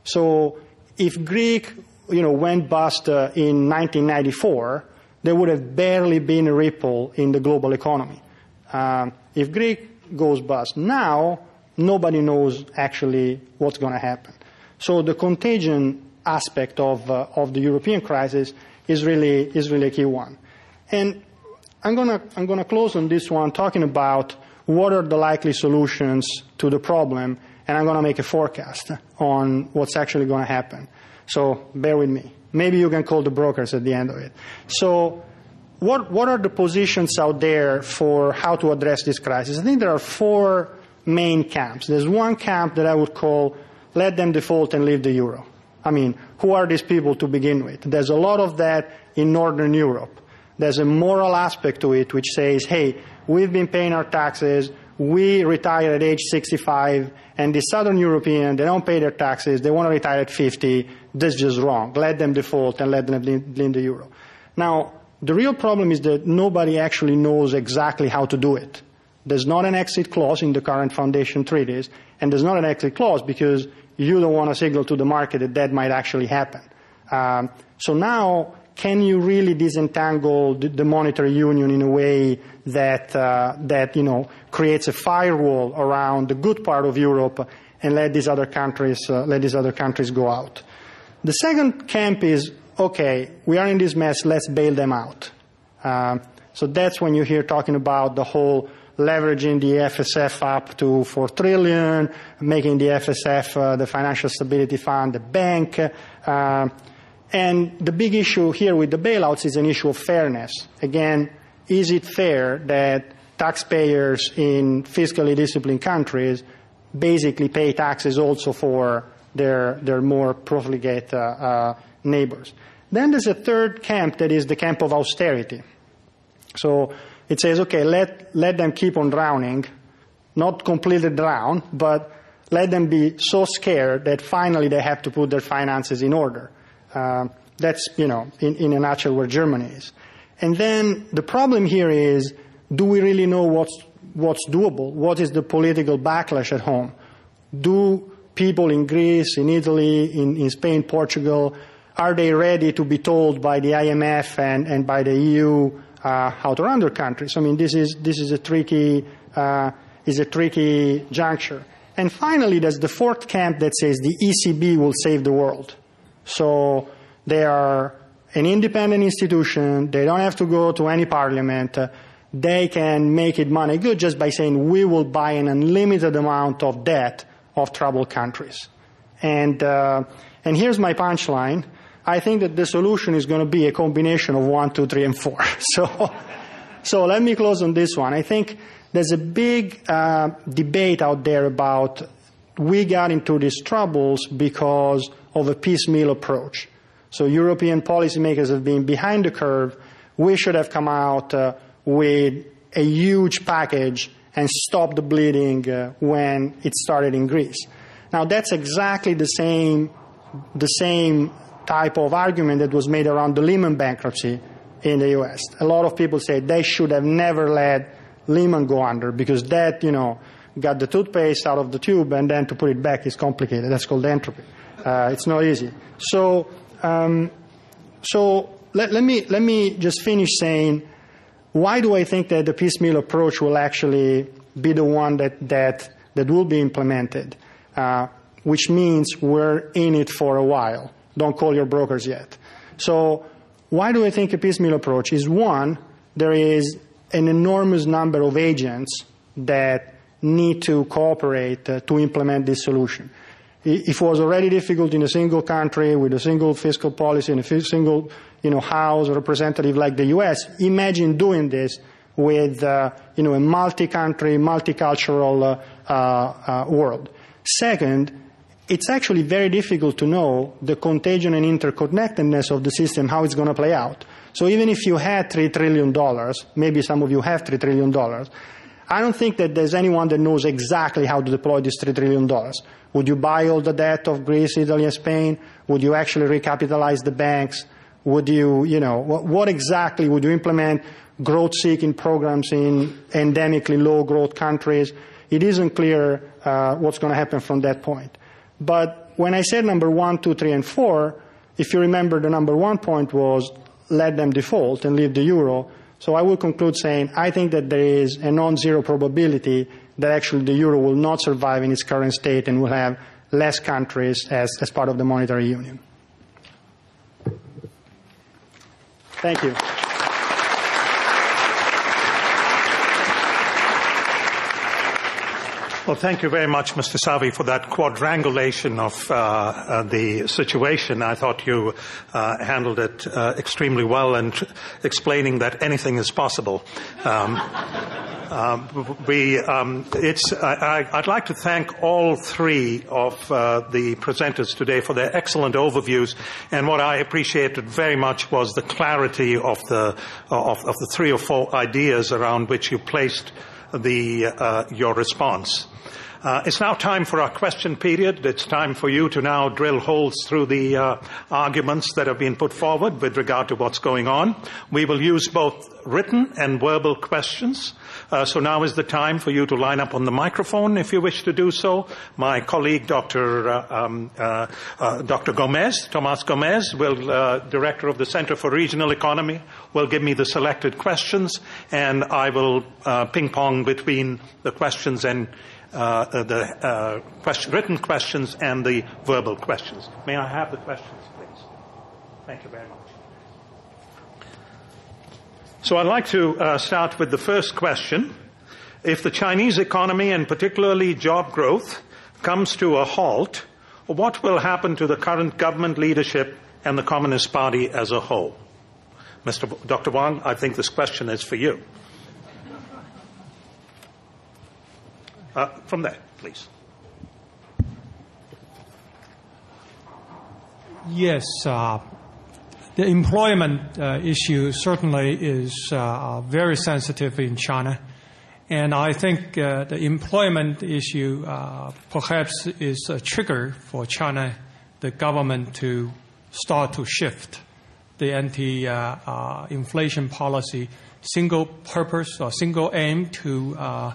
S4: So if Greek, you know, went bust uh, in nineteen ninety-four, there would have barely been a ripple in the global economy. Um, if Greek goes bust now, nobody knows actually what's going to happen. So the contagion aspect of uh, of the European crisis is really is really a key one. And I'm going to I'm going to close on this one talking about what are the likely solutions to the problem, and I'm going to make a forecast on what's actually going to happen. So bear with me. Maybe you can call the brokers at the end of it. So what what are the positions out there for how to address this crisis? I think there are four main camps. There's one camp that I would call let them default and leave the euro. I mean, who are these people to begin with? There's a lot of that in Northern Europe. There's a moral aspect to it which says, hey, we've been paying our taxes, we retire at age sixty-five, and the Southern European, they don't pay their taxes, they want to retire at fifty, this is just wrong. Let them default and let them leave the euro. Now, the real problem is that nobody actually knows exactly how to do it. There's not an exit clause in the current foundation treaties, and there's not an exit clause because you don't want to signal to the market that that might actually happen. Um, so now, can you really disentangle the, the monetary union in a way that, uh, that, you know, creates a firewall around the good part of Europe and let these other countries, uh, let these other countries go out? The second camp is okay, we are in this mess, let's bail them out. Um, so that's when you hear talking about the whole leveraging the F S F up to four trillion dollars, making the F S F, uh, the Financial Stability Fund, the bank. Uh, and the big issue here with the bailouts is an issue of fairness. Again, is it fair that taxpayers in fiscally disciplined countries basically pay taxes also for their, their more profligate uh, uh, neighbors? Then there's a third camp that is the camp of austerity. So it says, okay, let, let them keep on drowning, not completely drown, but let them be so scared that finally they have to put their finances in order. Uh, that's, you know, in, in a nutshell where Germany is. And then the problem here is, do we really know what's, what's doable? What is the political backlash at home? Do people in Greece, in Italy, in, in Spain, Portugal, are they ready to be told by the I M F and, and by the E U Uh, how to run their countries? I mean, this is this is a tricky uh, is a tricky juncture. And finally, there's the fourth camp that says the E C B will save the world. So they are an independent institution. They don't have to go to any parliament. Uh, they can make it money good just by saying we will buy an unlimited amount of debt of troubled countries. And uh, and here's my punchline. I think that the solution is going to be a combination of one, two, three, and four. So, so let me close on this one. I think there's a big uh, debate out there about we got into these troubles because of a piecemeal approach. So European policymakers have been behind the curve. We should have come out uh, with a huge package and stopped the bleeding uh, when it started in Greece. Now that's exactly the same, the same type of argument that was made around the Lehman bankruptcy in the U S. A lot of people say they should have never let Lehman go under because that, you know, got the toothpaste out of the tube and then to put it back is complicated. That's called entropy. Uh, it's not easy. So, um, so let, let me let me just finish saying, why do I think that the piecemeal approach will actually be the one that that that will be implemented, uh, which means we're in it for a while. Don't call your brokers yet. So why do I think a piecemeal approach is? One, there is an enormous number of agents that need to cooperate uh, to implement this solution. If it was already difficult in a single country with a single fiscal policy and a single, you know, House representative like the U S, imagine doing this with, uh, you know, a multi-country, multicultural uh, uh, uh, world. Second, it's actually very difficult to know the contagion and interconnectedness of the system, how it's going to play out. So even if you had three trillion dollars, maybe some of you have three trillion dollars, I don't think that there's anyone that knows exactly how to deploy this three trillion dollars. Would you buy all the debt of Greece, Italy, and Spain? Would you actually recapitalize the banks? Would you, you know, what, what exactly would you implement growth-seeking programs in endemically low-growth countries? It isn't clear uh, what's going to happen from that point. But when I said number one, two, three, and four, if you remember, the number one point was let them default and leave the euro. So I will conclude saying I think that there is a non-zero probability that actually the euro will not survive in its current state and will have less countries as, as part of the monetary union. Thank you.
S1: Well, thank you very much, Mister Savi, for that quadrangulation of uh, uh, the situation. I thought you uh, handled it uh, extremely well and explaining that anything is possible. Um, um, we, um, it's, I, I'd like to thank all three of uh, the presenters today for their excellent overviews. And what I appreciated very much was the clarity of the, of, of the three or four ideas around which you placed the, uh, your response. Uh, it's now time for our question period. It's time for you to now drill holes through the uh, arguments that have been put forward with regard to what's going on. We will use both written and verbal questions. Uh, so now is the time for you to line up on the microphone if you wish to do so. My colleague, Doctor Uh, um, uh, uh, Doctor Gomez, Tomas Gomez, will, uh, Director of the Center for Regional Economy, will give me the selected questions, and I will uh, ping-pong between the questions and Uh, the uh, question, written questions and the verbal questions. May I have the questions, please? Thank you very much. So I'd like to uh, start with the first question. If the Chinese economy, and particularly job growth, comes to a halt, what will happen to the current government leadership and the Communist Party as a whole? Mister B- Doctor Wang, I think this question is for you. Uh, from there, please.
S5: Yes, uh, the employment uh, issue certainly is uh, very sensitive in China. And I think uh, the employment issue uh, perhaps is a trigger for China, the government, to start to shift the anti-inflation uh, uh, policy, single purpose or single aim to uh,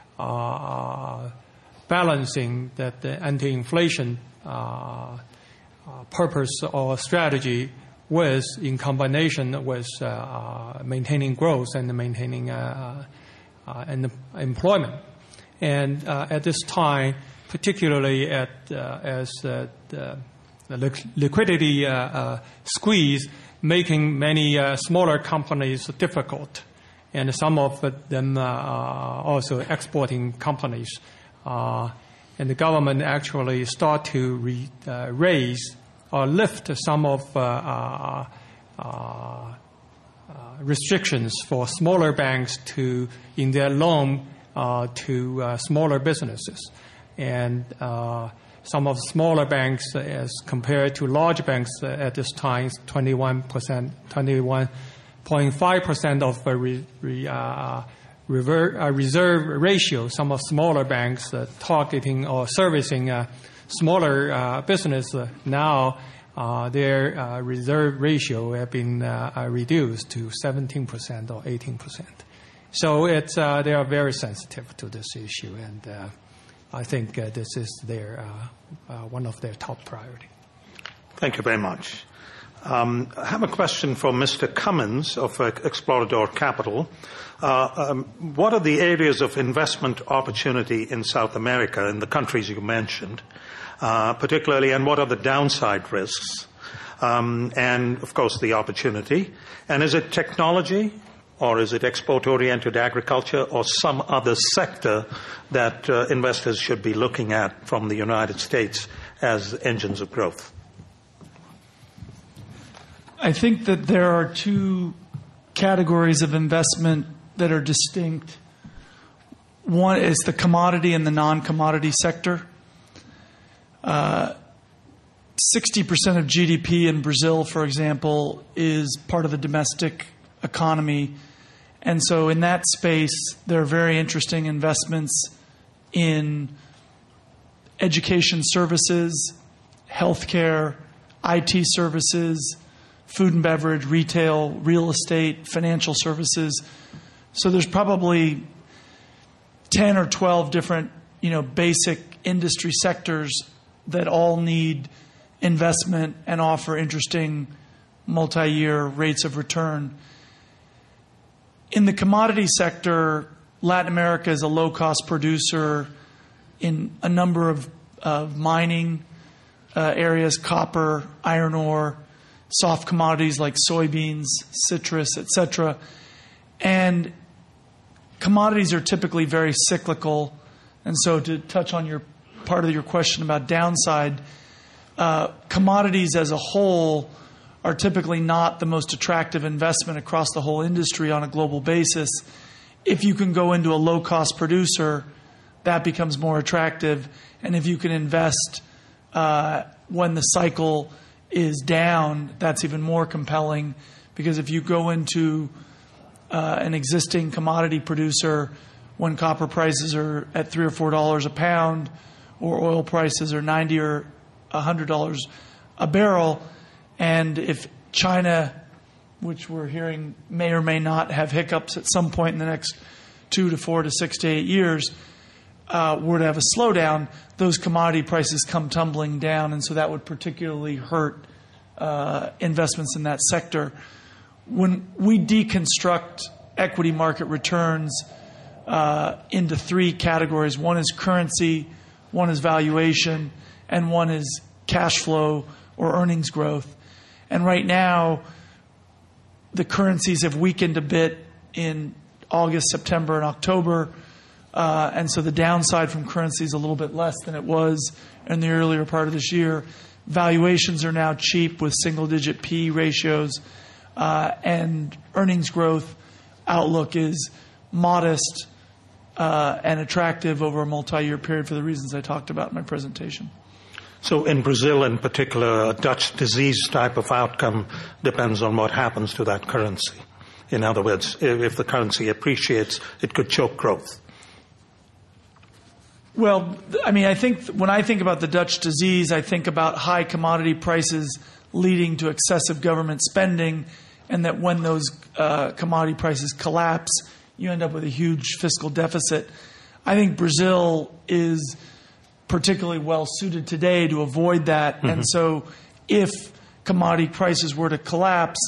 S5: uh, balancing that the anti-inflation uh, uh, purpose or strategy with, in combination with uh, uh, maintaining growth and maintaining uh, uh, and employment. And uh, at this time, particularly at uh, as uh, the, the liquidity uh, uh, squeeze making many uh, smaller companies difficult, and some of them uh, are also exporting companies. Uh, and the government actually start to re, uh, raise or lift some of uh, uh, uh, restrictions for smaller banks to in their loan uh, to uh, smaller businesses. And uh, some of the smaller banks, as compared to large banks uh, at this time, twenty-one percent, twenty-one point five percent of the re, re, uh, rever, uh, reserve ratio. Some of smaller banks uh, targeting or servicing uh, smaller uh, business uh, now uh, their uh, reserve ratio have been uh, uh, reduced to seventeen percent or eighteen percent. So it's uh, they are very sensitive to this issue, and uh, I think uh, this is their uh, uh, one of their top priority.
S1: Thank you very much. Um, I have a question for Mister Cummins of uh, Explorador Capital. Uh, um, what are the areas of investment opportunity in South America, in the countries you mentioned, uh, particularly, and what are the downside risks? Um, and, of course, the opportunity. And is it technology, or is it export-oriented agriculture, or some other sector that uh, investors should be looking at from the United States as engines of growth?
S2: I think that there are two categories of investment that are distinct. One is the commodity and the non-commodity sector. Uh, sixty percent of G D P in Brazil, for example, is part of the domestic economy. And so in that space, there are very interesting investments in education services, healthcare, I T services, food and beverage, retail, real estate, financial services. So there's probably ten or twelve different, you know, basic industry sectors that all need investment and offer interesting multi-year rates of return. In the commodity sector, Latin America is a low-cost producer in a number of, of mining uh, areas, copper, iron ore, soft commodities like soybeans, citrus, et cetera. And commodities are typically very cyclical. And so to touch on your part of your question about downside, uh, commodities as a whole are typically not the most attractive investment across the whole industry on a global basis. If you can go into a low-cost producer, that becomes more attractive. And if you can invest uh, when the cycle is down, that's even more compelling, because if you go into uh, an existing commodity producer when copper prices are at three or four dollars a pound, or oil prices are ninety or a hundred dollars a barrel, and if China, which we're hearing may or may not have hiccups at some point in the next two to four to six to eight years, uh, were to have a slowdown, those commodity prices come tumbling down, and so that would particularly hurt uh, investments in that sector. When we deconstruct equity market returns uh, into three categories, one is currency, one is valuation, and one is cash flow or earnings growth. And right now, the currencies have weakened a bit in August, September, and October. Uh, and so the downside from currency is a little bit less than it was in the earlier part of this year. Valuations are now cheap with single-digit P E ratios, uh, and earnings growth outlook is modest uh, and attractive over a multi-year period for the reasons I talked about in my presentation.
S1: So in Brazil in particular, a Dutch disease type of outcome depends on what happens to that currency. In other words, if the currency appreciates, it could choke growth.
S2: Well, I mean, I think when I think about the Dutch disease, I think about high commodity prices leading to excessive government spending, and that when those uh, commodity prices collapse, you end up with a huge fiscal deficit. I think Brazil is particularly well suited today to avoid that. Mm-hmm. And so if commodity prices were to collapse,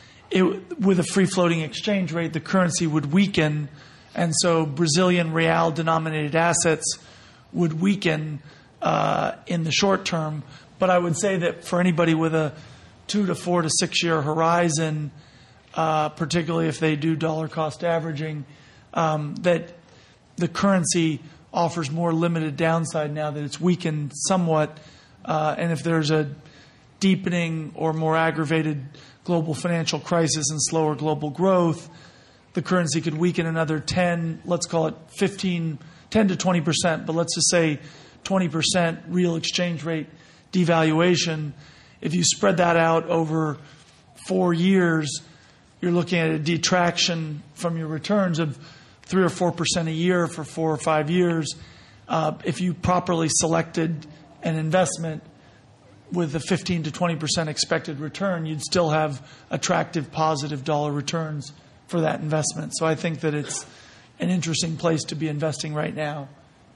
S2: it, with a free-floating exchange rate, the currency would weaken. And so Brazilian real-denominated assets would weaken uh, in the short term. But I would say that for anybody with a two to four to six year horizon, uh, particularly if they do dollar cost averaging, um, that the currency offers more limited downside now that it's weakened somewhat. Uh, and if there's a deepening or more aggravated global financial crisis and slower global growth, the currency could weaken another ten, let's call it fifteen, ten to twenty percent, but let's just say twenty percent real exchange rate devaluation. If you spread that out over four years, you're looking at a detraction from your returns of three or four percent a year for four or five years. Uh, if you properly selected an investment with a fifteen to twenty percent expected return, you'd still have attractive positive dollar returns for that investment. So I think that it's an interesting place to be investing right now.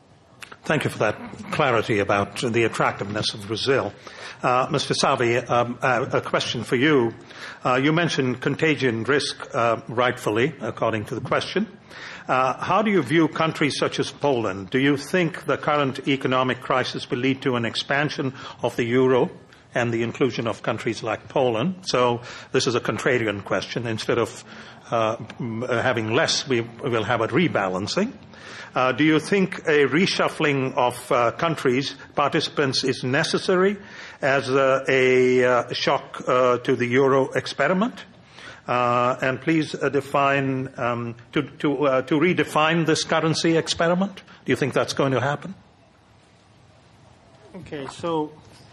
S1: Thank you for that clarity about the attractiveness of Brazil. Uh, Mister Savi, um, uh, a question for you. Uh, you mentioned contagion risk, uh, rightfully, according to the question. Uh, how do you view countries such as Poland? Do you think the current economic crisis will lead to an expansion of the euro and the inclusion of countries like Poland? So this is a contrarian question. Instead of uh, having less, we will have a rebalancing. Uh, do you think a reshuffling of uh, countries, participants, is necessary as uh, a uh, shock uh, to the euro experiment? Uh, and please uh, define um, to to, uh, to redefine this currency experiment. Do you think that's going to happen?
S4: Okay, so,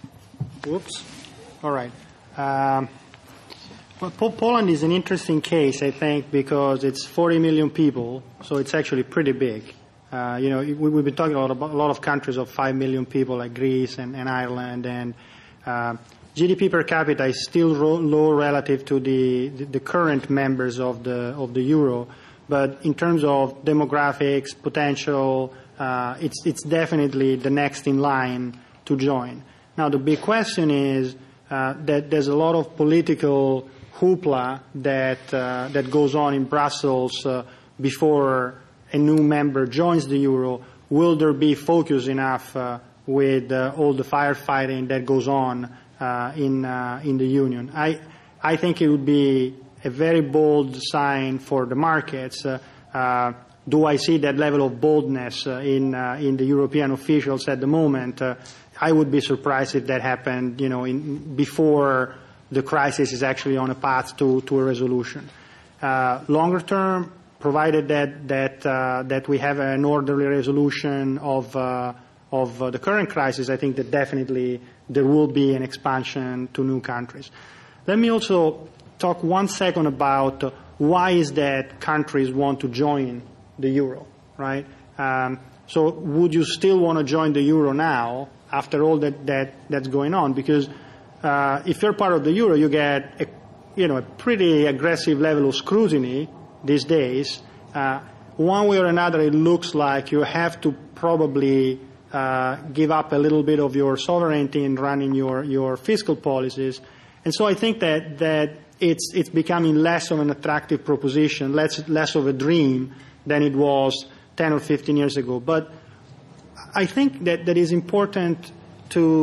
S4: whoops. All right. Um, well, Poland is an interesting case, I think, because it's forty million people, so it's actually pretty big. Uh, you know, we, we've been talking a lot about a lot of countries of five million people, like Greece and, and Ireland, and uh, G D P per capita is still ro- low relative to the, the, the current members of the of the euro, but in terms of demographics, potential, uh, it's it's definitely the next in line to join. Now the big question is uh, that there's a lot of political hoopla that uh, that goes on in Brussels uh, before a new member joins the euro. Will there be focus enough uh, with uh, all the firefighting that goes on Uh, in uh, in the union? I I think it would be a very bold sign for the markets. Uh, uh, do I see that level of boldness uh, in uh, in the European officials at the moment? Uh, I would be surprised if that happened, you know, in, before the crisis is actually on a path to to a resolution. Uh, longer term, provided that that uh, that we have an orderly resolution of uh, of uh, the current crisis, I think that definitely there will be an expansion to new countries. Let me also talk one second about uh, why is that countries want to join the euro, right? Um, so would you still want to join the euro now after all that, that that's going on? Because uh, if you're part of the euro, you get a, you know, a pretty aggressive level of scrutiny these days. Uh, one way or another, it looks like you have to probably Uh, give up a little bit of your sovereignty in running your, your fiscal policies. And so I think that, that it's, it's becoming less of an attractive proposition, less, less of a dream than it was ten or fifteen years ago. But I think that, that is important to,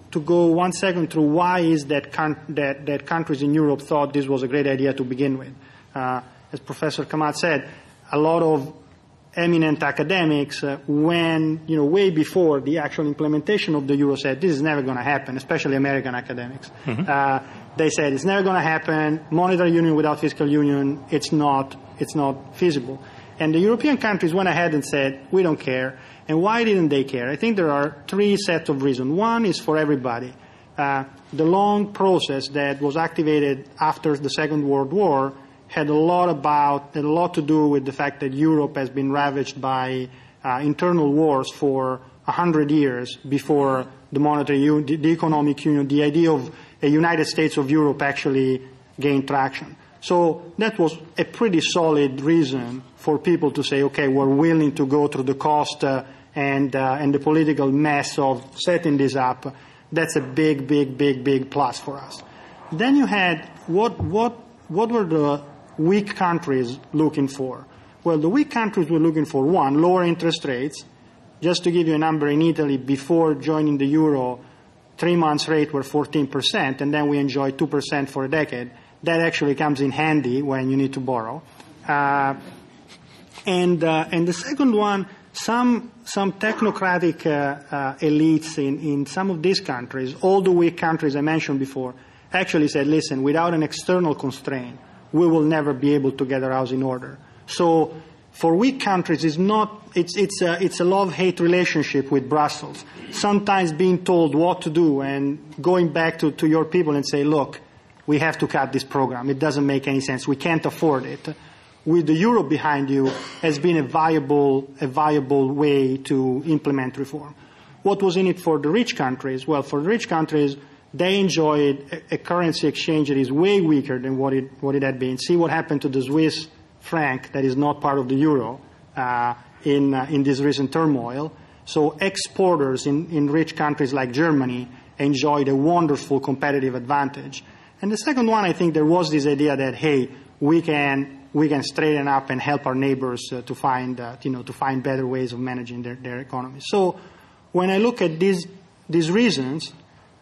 S4: to go one second through why is that, con- that, that countries in Europe thought this was a great idea to begin with. Uh, as Professor Kamat said, a lot of eminent academics, uh, when, you know, way before the actual implementation of the euro said, this is never going to happen, especially American academics. Mm-hmm. Uh, they said, it's never going to happen, monetary union without fiscal union, it's not, it's not feasible. And the European countries went ahead and said, we don't care. And why didn't they care? I think there are three sets of reasons. One is for everybody. Uh, the long process that was activated after the Second World War had a lot about, had a lot to do with the fact that Europe has been ravaged by uh, internal wars for a hundred years before the monetary union, the, the economic union, the idea of a United States of Europe actually gained traction. So that was a pretty solid reason for people to say, okay, we're willing to go through the cost uh, and uh, and the political mess of setting this up. That's a big, big, big, big plus for us. Then you had what what what were the weak countries looking for? Well, the weak countries were looking for, one, lower interest rates. Just to give you a number, in Italy, before joining the euro, three months rate were fourteen percent, and then we enjoyed two percent for a decade. That actually comes in handy when you need to borrow. Uh, and uh, and the second one, some some technocratic uh, uh, elites in, in some of these countries, all the weak countries I mentioned before, actually said, listen, without an external constraint, we will never be able to get our house in order. So for weak countries, it's not, it's, it's a, it's a love-hate relationship with Brussels. Sometimes being told what to do and going back to, to your people and say, look, we have to cut this program. It doesn't make any sense. We can't afford it. With the euro behind you has been a viable, a viable way to implement reform. What was in it for the rich countries? Well, for the rich countries, they enjoyed a, a currency exchange that is way weaker than what it, what it had been. See what happened to the Swiss franc that is not part of the euro uh, in, uh, in this recent turmoil. So exporters in, in rich countries like Germany enjoyed a wonderful competitive advantage. And the second one, I think there was this idea that, hey, we can we can straighten up and help our neighbors uh, to find uh, you know to find better ways of managing their, their economies. So when I look at these these reasons,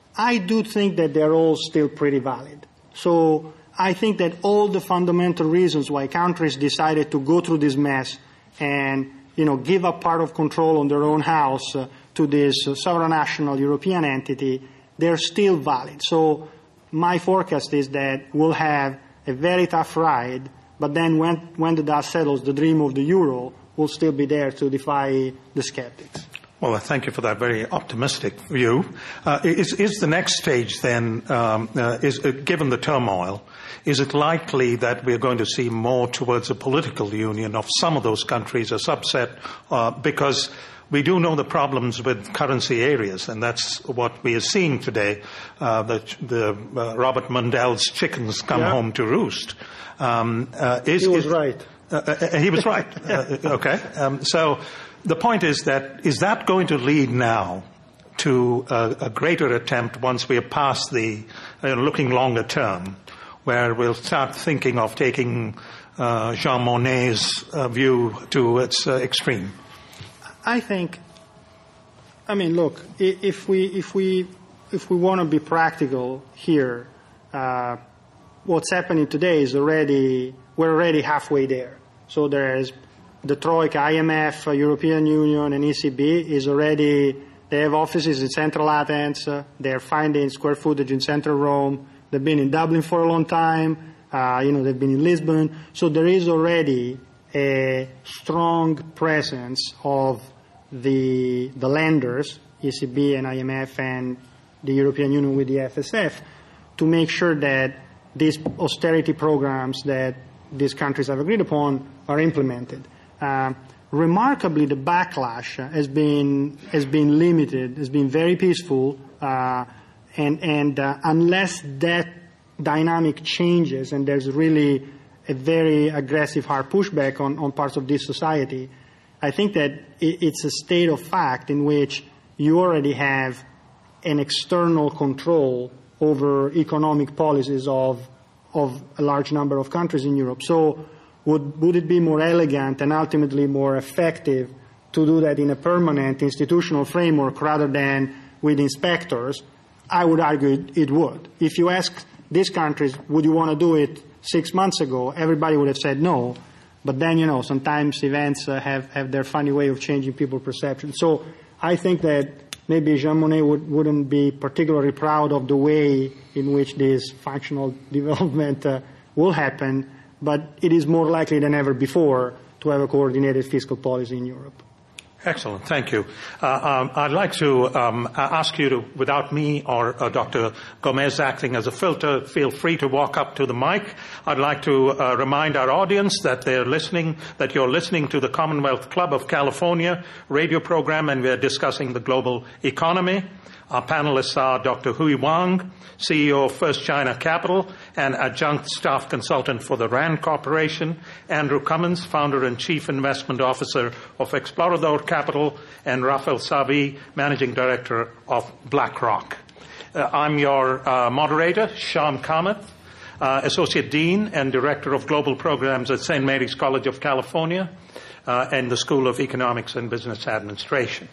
S4: I do think that they're all still pretty valid. So I think that all the fundamental reasons why countries decided to go through this mess and you know give up part of control on their own house uh, to this uh, supranational European entity, they're still valid. So my forecast is that we'll have a very tough ride, but then when, when the dust settles, the dream of the euro will still be there to defy the skeptics.
S1: Well, thank you for that very optimistic view. Uh, is, is the next stage then, um, uh, is uh, given the turmoil, is it likely that we're going to see more towards a political union of some of those countries, a subset, uh, because we do know the problems with currency areas, and that's what we are seeing today. Uh, the the uh, Robert Mundell's chickens come yeah. home to roost. Um, uh, is,
S4: he was
S1: is,
S4: right.
S1: Uh, uh, he was right. uh, okay. Um, so the point is that is that going to lead now to a, a greater attempt once we are past the uh, looking longer term, where we'll start thinking of taking uh, Jean Monnet's uh, view to its uh, extreme?
S4: I think, I mean, look, if we if we if we want to be practical here, uh, what's happening today is already we're already halfway there. So there's the Troika, I M F, uh, European Union, and E C B is already they have offices in Central Athens. Uh, they're finding square footage in Central Rome. They've been in Dublin for a long time. Uh, you know, they've been in Lisbon. So there is already a strong presence of the the lenders, E C B and I M F and the European Union with the F S F, to make sure that these austerity programs that these countries have agreed upon are implemented. Uh, remarkably, the backlash has been has been limited, has been very peaceful, uh, and and uh, unless that dynamic changes and there's really a very aggressive hard pushback on, on parts of this society, I think that it's a state of fact in which you already have an external control over economic policies of of a large number of countries in Europe. So would would it be more elegant and ultimately more effective to do that in a permanent institutional framework rather than with inspectors? I would argue it, it would. If you ask these countries, would you want to do it six months ago, everybody would have said no. But then, you know, sometimes events uh, have, have their funny way of changing people's perception. So I think that maybe Jean Monnet would, wouldn't be particularly proud of the way in which this functional development uh, will happen, but it is more likely than ever before to have a coordinated fiscal policy in Europe.
S1: Excellent. Thank you. Uh, um, I'd like to um, ask you to, without me or uh, Doctor Gomez acting as a filter, feel free to walk up to the mic. I'd like to uh, remind our audience that they're listening, that you're listening to the Commonwealth Club of California radio program, and we're discussing the global economy. Our panelists are Doctor Hui Wang, C E O of First China Capital and adjunct staff consultant for the RAND Corporation, Andrew Cummins, founder and chief investment officer of Explorador Capital, and Rafael Savi, managing director of BlackRock. Uh, I'm your uh, moderator, Sean Kamath, uh, associate dean and director of global programs at Saint Mary's College of California uh, and the School of Economics and Business Administration.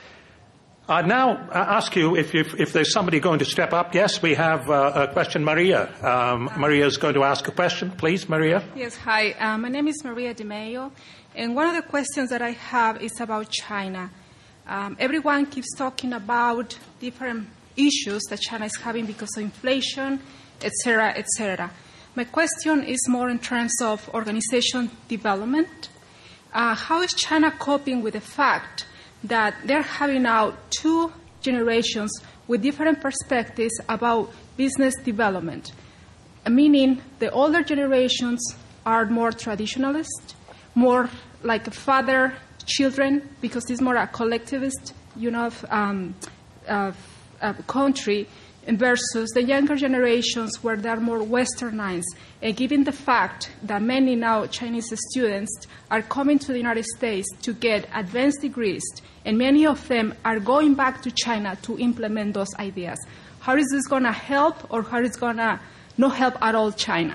S1: I'd now ask you if, if, if there's somebody going to step up. Yes, we have uh, a question. Maria. Um, Maria is going to ask a question. Please, Maria.
S6: Yes, hi. Uh, my name is Maria Di Maio, and one of the questions that I have is about China. Um, everyone keeps talking about different issues that China is having because of inflation, et cetera, et cetera. My question is more in terms of organization development. Uh, how is China coping with the fact that they're having now two generations with different perspectives about business development, meaning the older generations are more traditionalist, more like father, children, because it's more a collectivist, you know, um, uh, uh, country, versus the younger generations where they're more westernized. And given the fact that many now Chinese students are coming to the United States to get advanced degrees, and many of them are going back to China to implement those ideas. How is this going to help, or how is it going to not help at all China?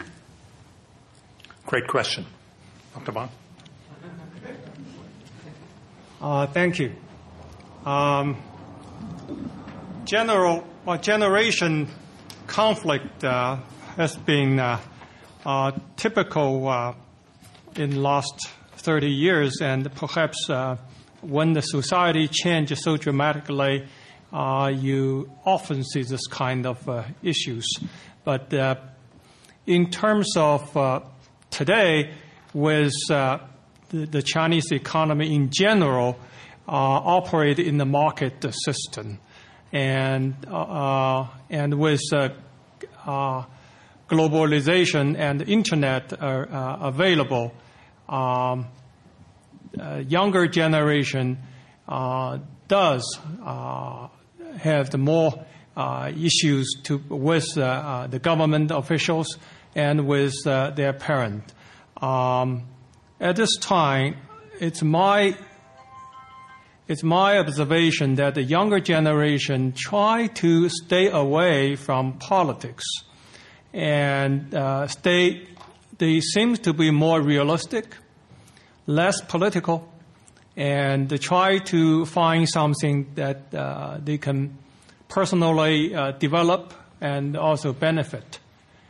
S1: Great question. Doctor Wang.
S5: Uh, thank you. Um, general, well, generation conflict uh, has been uh, uh, typical uh, in the last thirty years, and perhaps uh, when the society changes so dramatically, uh, you often see this kind of uh, issues. But uh, in terms of uh, today, with uh, the, the Chinese economy in general, uh, operate in the market system, and uh, and with uh, uh, globalization and internet are uh, available. Um, Uh, younger generation uh, does uh, have the more uh, issues to, with uh, uh, the government officials and with uh, their parent. Um, at this time, it's my it's my observation that the younger generation try to stay away from politics and uh, stay. They seem to be more realistic, less political, and they try to find something that uh, they can personally uh, develop and also benefit.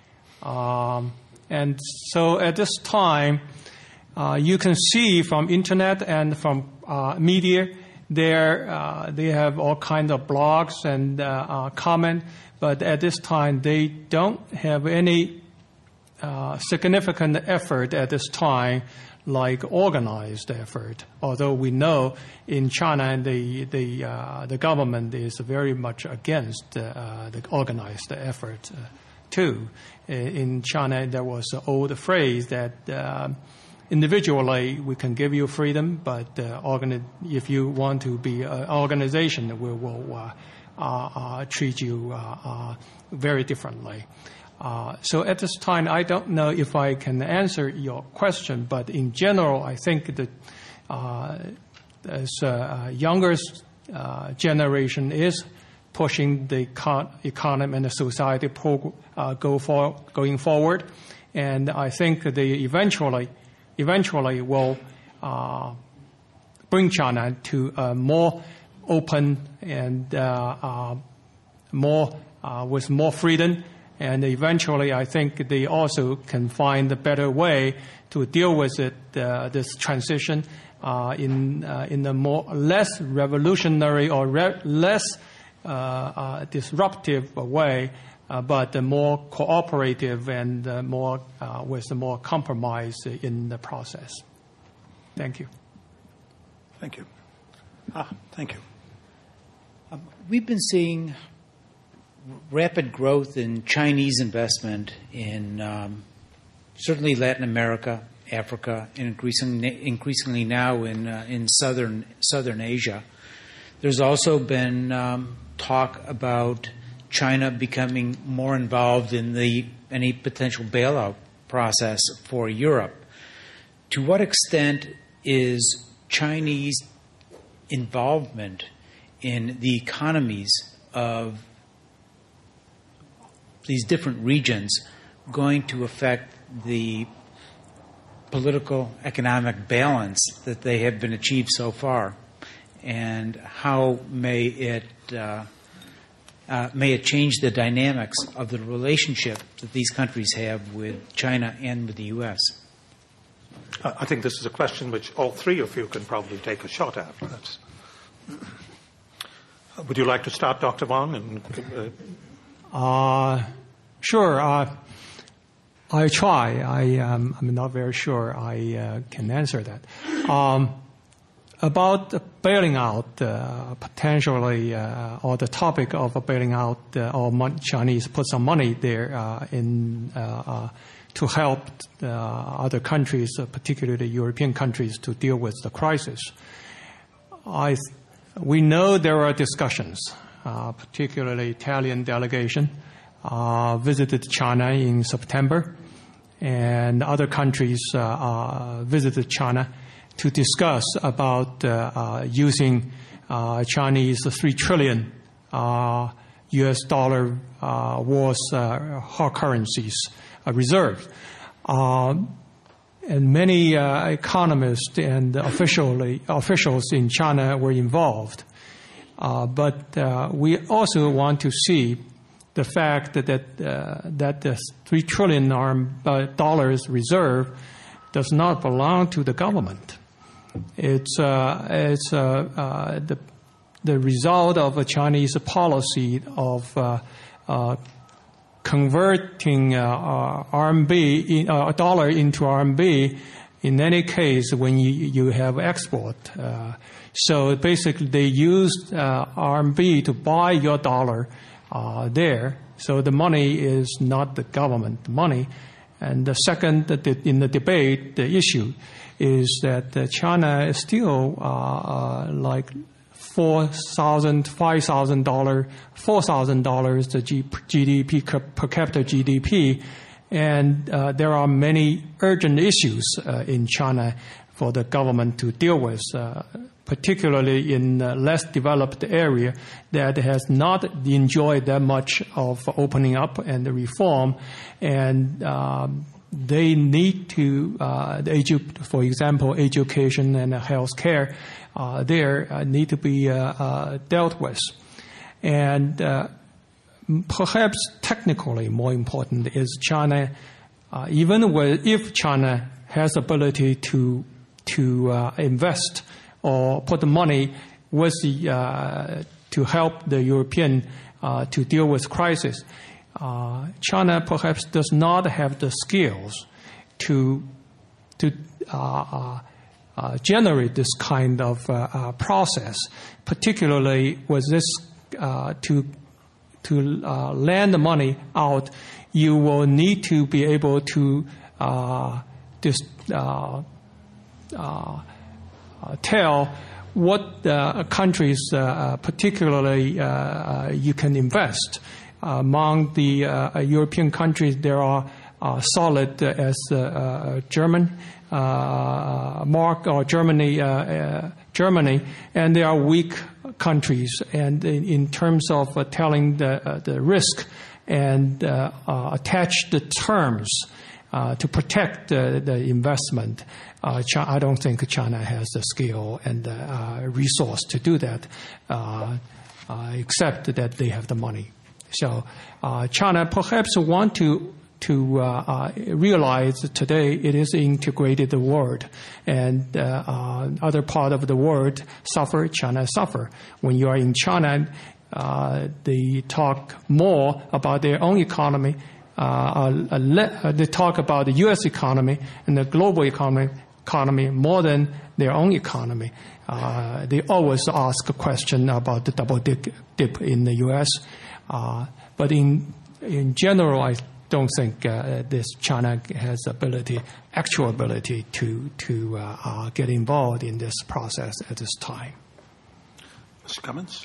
S5: Um, and so at this time, uh, you can see from internet and from uh, media, there uh, they have all kinds of blogs and uh, uh, comment, but at this time they don't have any uh, significant effort at this time like organized effort, although we know in China the the uh, the government is very much against uh, the organized effort uh, too. In China, there was an old phrase that uh, individually we can give you freedom, but uh, organi- if you want to be an organization, we will uh, uh, uh, treat you uh, uh, very differently. Uh, so at this time, I don't know if I can answer your question, but in general, I think that uh, as a younger uh, generation is pushing the econ- economy and the society pro- uh, go for going forward, and I think they eventually eventually will uh, bring China to a more open and uh, uh, more uh, with more freedom, and eventually I think they also can find a better way to deal with it, uh, this transition uh, in uh, in a more less revolutionary or re- less uh, uh, disruptive way, uh, but a more cooperative and uh, more uh, with more compromise in the process. Thank you.
S1: Thank you. Ah, thank you.
S7: Um, we've been seeing rapid growth in Chinese investment in um, certainly Latin America, Africa, and increasingly, increasingly now in uh, in southern southern Asia. There's also been um, talk about China becoming more involved in the any potential bailout process for Europe. To what extent is Chinese involvement in the economies of these different regions going to affect the political economic balance that they have been achieved so far, and how may it uh, uh, may it change the dynamics of the relationship that these countries have with China and with the U S?
S1: Uh, I think this is a question which all three of you can probably take a shot at. That's, uh, would you like to start, Doctor Wang? And, uh,
S5: Uh, sure. Uh, I try. I, um, I'm not very sure I uh, can answer that. Um, about bailing out, uh, potentially, uh, or the topic of bailing out, uh, or mon- Chinese put some money there uh, in uh, uh, to help uh, other countries, uh, particularly European countries, to deal with the crisis. I, th- we know there are discussions, uh, particularly Italian delegation uh, visited China in September, and other countries uh, uh, visited China to discuss about uh, uh, using uh, Chinese three trillion uh, U S dollar uh, worth uh, hard currencies uh, reserve. Uh, and many uh, economists and officially, officials in China were involved. Uh, but uh, we also want to see the fact that that, uh, that the three trillion dollars reserve does not belong to the government. It's uh, it's uh, uh, the the result of a Chinese policy of uh, uh, converting uh, uh, R M B in, uh, dollar into R M B. In any case, when you you have export, uh, so basically they used uh, R M B to buy your dollar uh, there. So the money is not the government money. And the second, in the debate, the issue is that China is still uh, uh, like four thousand, five thousand dollars, four thousand dollars the G D P per capita G D P, and uh, there are many urgent issues uh, in China for the government to deal with, uh, particularly in a less developed area that has not enjoyed that much of opening up and reform, and um, they need to, uh, the edu- for example, education and health care uh, there uh, need to be uh, uh, dealt with. And uh, perhaps technically more important is China, uh, even with, if China has ability to to uh, invest or put the money with the, uh, to help the European uh, to deal with crisis, uh, China perhaps does not have the skills to to uh, uh, generate this kind of uh, uh, process, particularly with this uh, to to uh, lend the money out. You will need to be able to uh, dis, uh, Uh, uh, tell what uh, countries, uh, particularly, uh, uh, you can invest. Uh, among the uh, European countries, there are uh, solid uh, as uh, uh, German, uh, Mark or Germany, uh, uh, Germany, and there are weak countries. And in, in terms of uh, telling the uh, the risk and uh, uh, attach the terms uh, to protect uh, the investment. Uh, China, I don't think China has the skill and the uh, resource to do that, uh, uh, except that they have the money. So uh, China perhaps want to to uh, uh, realize today it is an integrated world, and uh, uh, other part of the world suffer, China suffer. When you are in China, uh, they talk more about their own economy. Uh, uh, le- they talk about the U S economy and the global economy, economy more than their own economy. Uh, they always ask a question about the double dip, dip in the U S. Uh, but in in general, I don't think uh, this China has ability, actual ability to to uh, uh, get involved in this process at this time.
S1: Mister Cummins?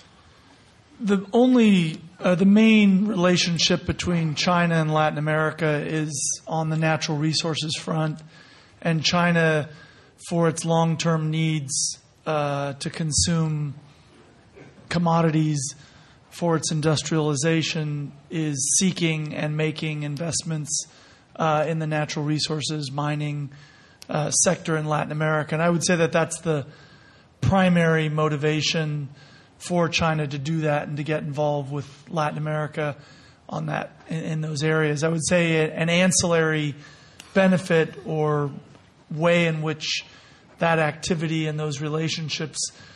S2: The only, uh, the main relationship between China and Latin America is on the natural resources front, and China, for its long-term needs uh, to consume commodities, for its industrialization, is seeking and making investments uh, in the natural resources mining uh, sector in Latin America. And I would say that that's the primary motivation for China to do that and to get involved with Latin America on that in, in those areas. I would say an ancillary benefit or way in which that activity and those relationships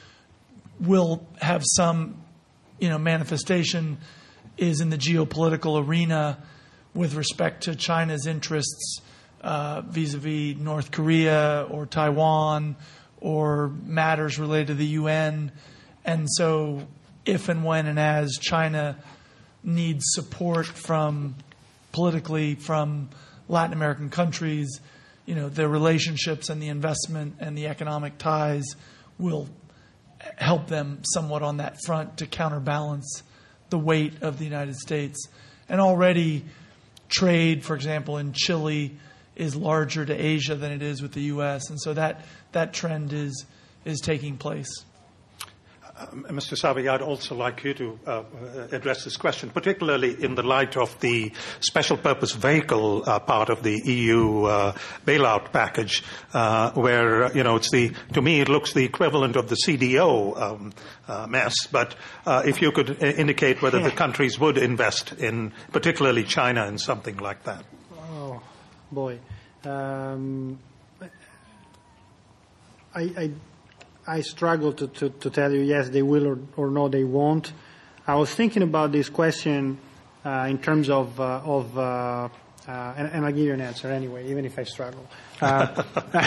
S2: will have some, you know, manifestation is in the geopolitical arena with respect to China's interests uh, vis-a-vis North Korea or Taiwan or matters related to the U N. And so if and when and as China needs support from politically from Latin American countries, you know, their relationships and the investment and the economic ties will help them somewhat on that front to counterbalance the weight of the United States. And already trade, for example, in Chile is larger to Asia than it is with the U S. And so that, that trend is is taking place.
S1: Uh, Mister Savi, I'd also like you to uh, address this question, particularly in the light of the special purpose vehicle uh, part of the E U uh, bailout package, uh, where, you know, it's the, to me, it looks the equivalent of the C D O um, uh, mess. But uh, if you could indicate whether the countries would invest in, particularly China, in something like that.
S4: Oh, boy. Um, I, I I struggle to, to, to tell you yes they will or, or no they won't. I was thinking about this question uh, in terms of uh, of uh, uh, and, and I'll give you an answer anyway, even if I struggle. Uh,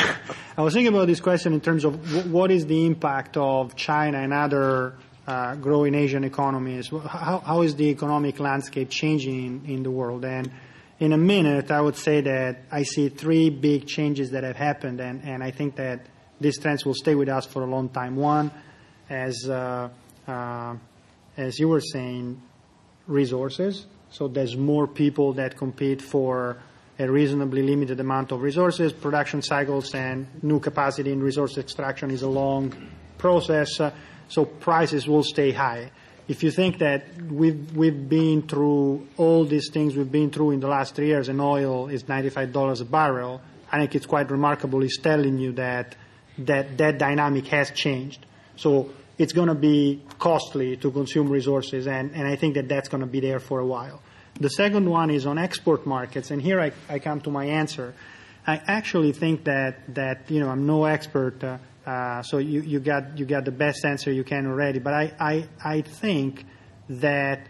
S4: I was thinking about this question in terms of w- what is the impact of China and other uh, growing Asian economies. How, how is the economic landscape changing in, in the world? And in a minute, I would say that I see three big changes that have happened, and, and I think that these trends will stay with us for a long time. One, as uh, uh, as you were saying, resources. So there's more people that compete for a reasonably limited amount of resources. Production cycles and new capacity in resource extraction is a long process. Uh, so prices will stay high. If you think that we've we've been through all these things we've been through in the last three years, and oil is ninety-five dollars a barrel, I think it's quite remarkable. It's telling you that that that dynamic has changed. So it's going to be costly to consume resources, and, and I think that that's going to be there for a while. The second one is on export markets, and here I, I come to my answer. I actually think that, that you know, I'm no expert, uh, uh, so you, you got you got the best answer you can already, but I, I, I think that,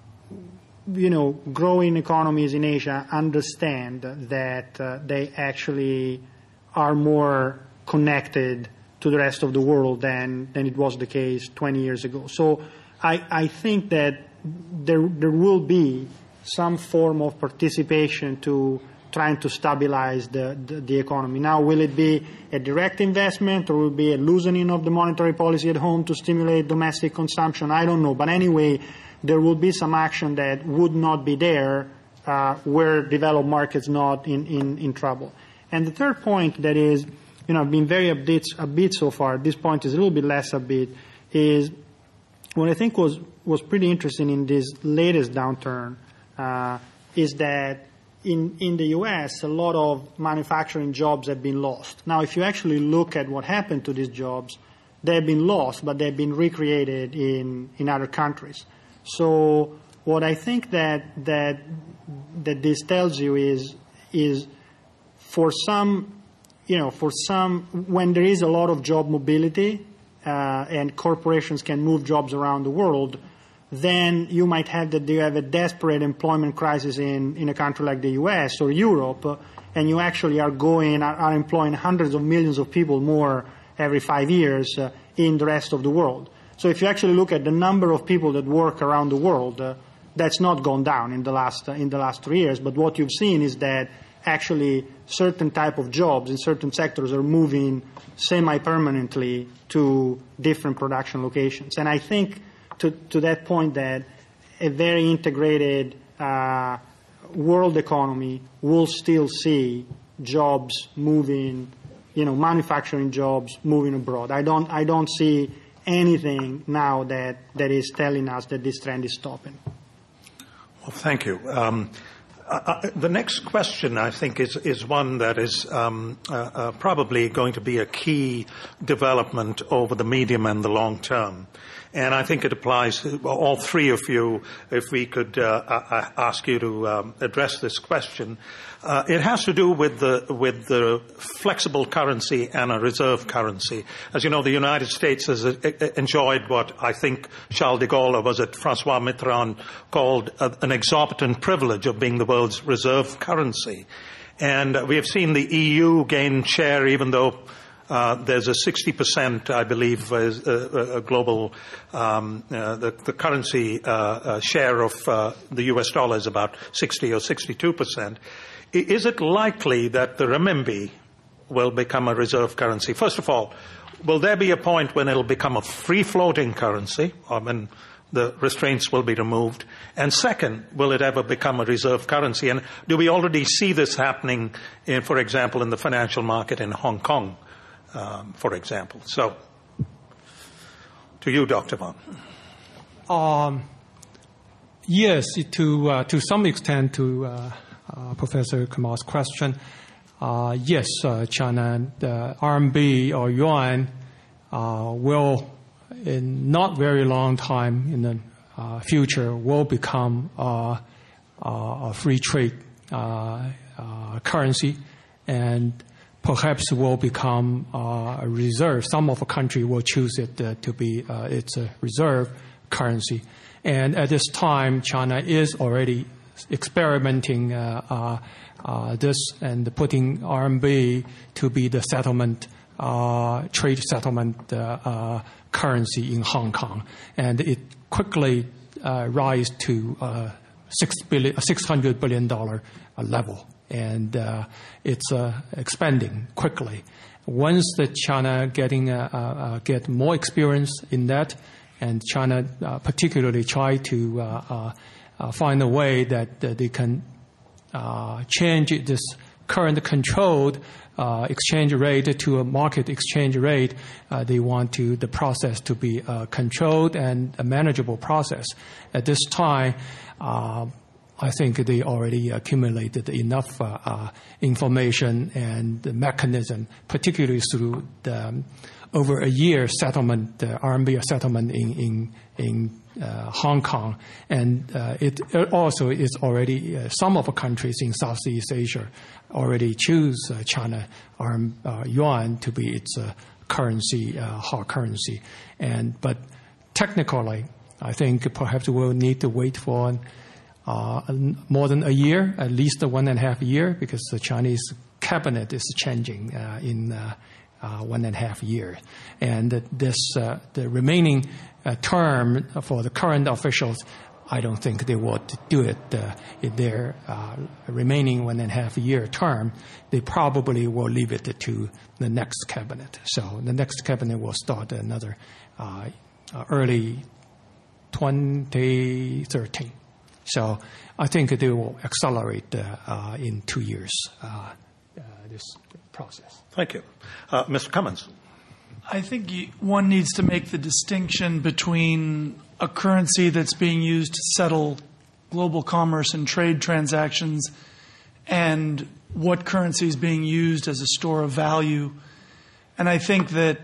S4: you know, growing economies in Asia understand that uh, they actually are more connected to the rest of the world than, than it was the case twenty years ago. So I, I think that there, there will be some form of participation to trying to stabilize the, the, the economy. Now, will it be a direct investment or will it be a loosening of the monetary policy at home to stimulate domestic consumption? I don't know. But anyway, there will be some action that would not be there uh, were developed markets not in, in, in trouble. And the third point that is, you know, I've been very upbeat, upbeat so far. This point is a little bit less upbeat. Is what I think was was pretty interesting in this latest downturn uh, is that in in the U S a lot of manufacturing jobs have been lost. Now, if you actually look at what happened to these jobs, they have been lost, but they've been recreated in in other countries. So what I think that that that this tells you is is for some, you know, for some, when there is a lot of job mobility uh, and corporations can move jobs around the world, then you might have that you have a desperate employment crisis in, in a country like the U S or Europe, uh, and you actually are going, are, are employing hundreds of millions of people more every five years uh, in the rest of the world. So if you actually look at the number of people that work around the world, uh, that's not gone down in the last uh, in the last three years. But what you've seen is that actually certain type of jobs in certain sectors are moving semi-permanently to different production locations. And I think to, to that point that a very integrated uh, world economy will still see jobs moving, you know, manufacturing jobs moving abroad. I don't, I don't see anything now that, that is telling us that this trend is stopping.
S1: Well, thank you. Um, uh, the next question, I think, is, is one that is um, uh, uh, probably going to be a key development over the medium and the long term. And I think it applies to all three of you, if we could uh, ask you to um, address this question. Uh, it has to do with the, with the flexible currency and a reserve currency. As you know, the United States has uh, enjoyed what I think Charles de Gaulle, or was it Francois Mitterrand, called a, an exorbitant privilege of being the world's reserve currency. And uh, we have seen the E U gain share, even though Uh, there's a sixty percent, I believe, is a, a global, um, uh, the, the currency uh, uh, share of uh, the U S dollar is about sixty or sixty-two percent. Is it likely that the renminbi will become a reserve currency? First of all, will there be a point when it'll become a free-floating currency, or when the restraints will be removed? And second, will it ever become a reserve currency? And do we already see this happening, in, for example, in the financial market in Hong Kong? Um, for example. So, to you, Doctor Wang.
S5: Um, yes, to uh, to some extent, to uh, uh, Professor Kamal's question, uh, yes, uh, China, the R M B or yuan uh, will, in not very long time in the uh, future, will become uh, uh, a free trade uh, uh, currency, and perhaps will become uh, a reserve. Some of the country will choose it uh, to be uh, its a reserve currency. And at this time, China is already experimenting uh, uh, uh, this and putting R M B to be the settlement, uh, trade settlement uh, uh, currency in Hong Kong. And it quickly uh, rise to uh, six billion, six hundred billion dollars level. And uh, it's uh, expanding quickly. Once the China getting uh, uh, get more experience in that, and China uh, particularly try to uh, uh, uh, find a way that uh, they can uh, change this current controlled uh, exchange rate to a market exchange rate, uh, they want to the process to be a controlled and a manageable process. At this time, uh, I think they already accumulated enough uh, uh, information and the mechanism, particularly through the um, over a year settlement, uh, R M B settlement in in, in uh, Hong Kong, and uh, it, it also is already uh, some of the countries in Southeast Asia already choose uh, China R M, uh, yuan to be its uh, currency, uh, hard currency, and but technically, I think perhaps we'll need to wait for. Uh, more than a year, at least one and a half year, because the Chinese cabinet is changing uh, in uh, uh, one and a half year. And this, uh, the remaining uh, term for the current officials, I don't think they would do it uh, in their uh, remaining one and a half year term. They probably will leave it to the next cabinet. So the next cabinet will start another uh, early twenty thirteen. So I think they will accelerate uh, uh, in two years uh, uh, this process.
S1: Thank you. Uh, Mister Cummins.
S2: I think one needs to make the distinction between a currency that's being used to settle global commerce and trade transactions and what currency is being used as a store of value. And I think that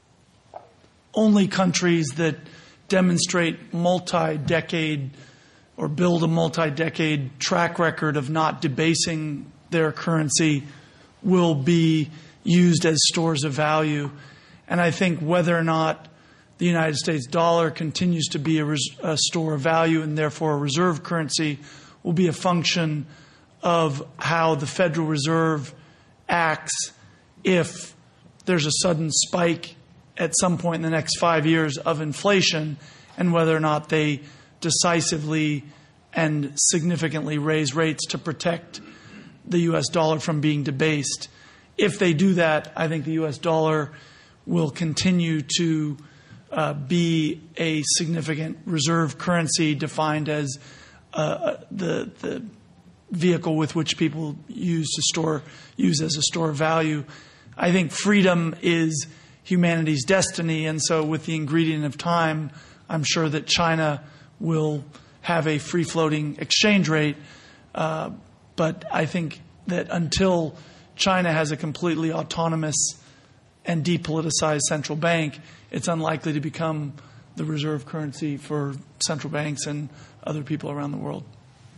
S2: only countries that demonstrate multi-decade or build a multi-decade track record of not debasing their currency will be used as stores of value. And I think whether or not the United States dollar continues to be a, res- a store of value and therefore a reserve currency will be a function of how the Federal Reserve acts if there's a sudden spike at some point in the next five years of inflation, and whether or not they decisively and significantly raise rates to protect the U S dollar from being debased. If they do that, I think the U S dollar will continue to uh, be a significant reserve currency defined as uh, the the vehicle with which people use to store use as a store of value. I think freedom is humanity's destiny, and so with the ingredient of time, I'm sure that China will have a free-floating exchange rate. Uh, but I think that until China has a completely autonomous and depoliticized central bank, it's unlikely to become the reserve currency for central banks and other people around the world.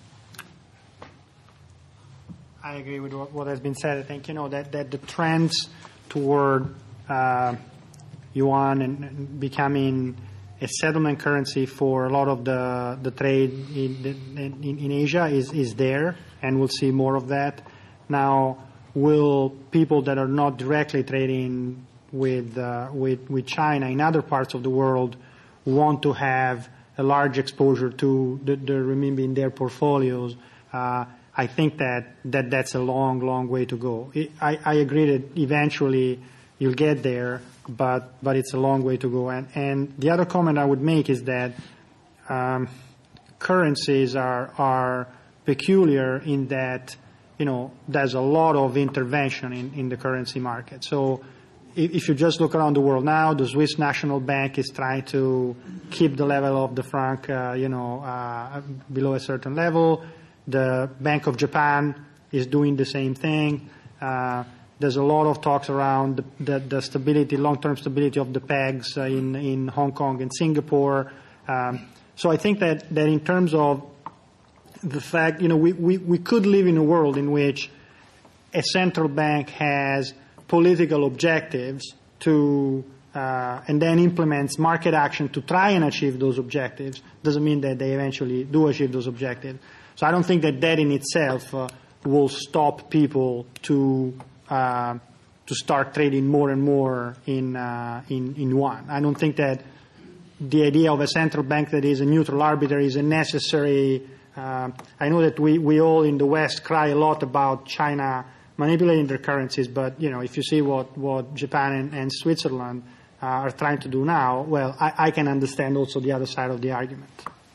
S4: I agree with what, what has been said. I think, you know, that, that the trends toward uh, yuan and, and becoming a settlement currency for a lot of the, the trade in, in, in Asia is, is there, and we'll see more of that. Now, will people that are not directly trading with, uh, with, with China in other parts of the world want to have a large exposure to the, the renminbi in their portfolios? Uh, I think that, that that's a long, long way to go. It, I, I agree that eventually you'll get there, but, but it's a long way to go. And, and the other comment I would make is that um, currencies are, are peculiar in that, you know, there's a lot of intervention in, in the currency market. So if, if you just look around the world now, the Swiss National Bank is trying to keep the level of the franc, uh, you know, uh, below a certain level. The Bank of Japan is doing the same thing. Uh, there's a lot of talks around the, the, the stability, long-term stability of the pegs uh, in, in Hong Kong and Singapore. Um, so I think that, that in terms of the fact, you know, we, we, we could live in a world in which a central bank has political objectives to uh, and then implements market action to try and achieve those objectives. Doesn't mean that they eventually do achieve those objectives. So I don't think that that in itself uh, will stop people to uh, to start trading more and more in, uh, in in yuan. I don't think that the idea of a central bank that is a neutral arbiter is a necessary. Uh, I know that we, we all in the West cry a lot about China manipulating their currencies, but you know, if you see what, what Japan and, and Switzerland uh, are trying to do now, well, I, I can understand also the other side of the argument.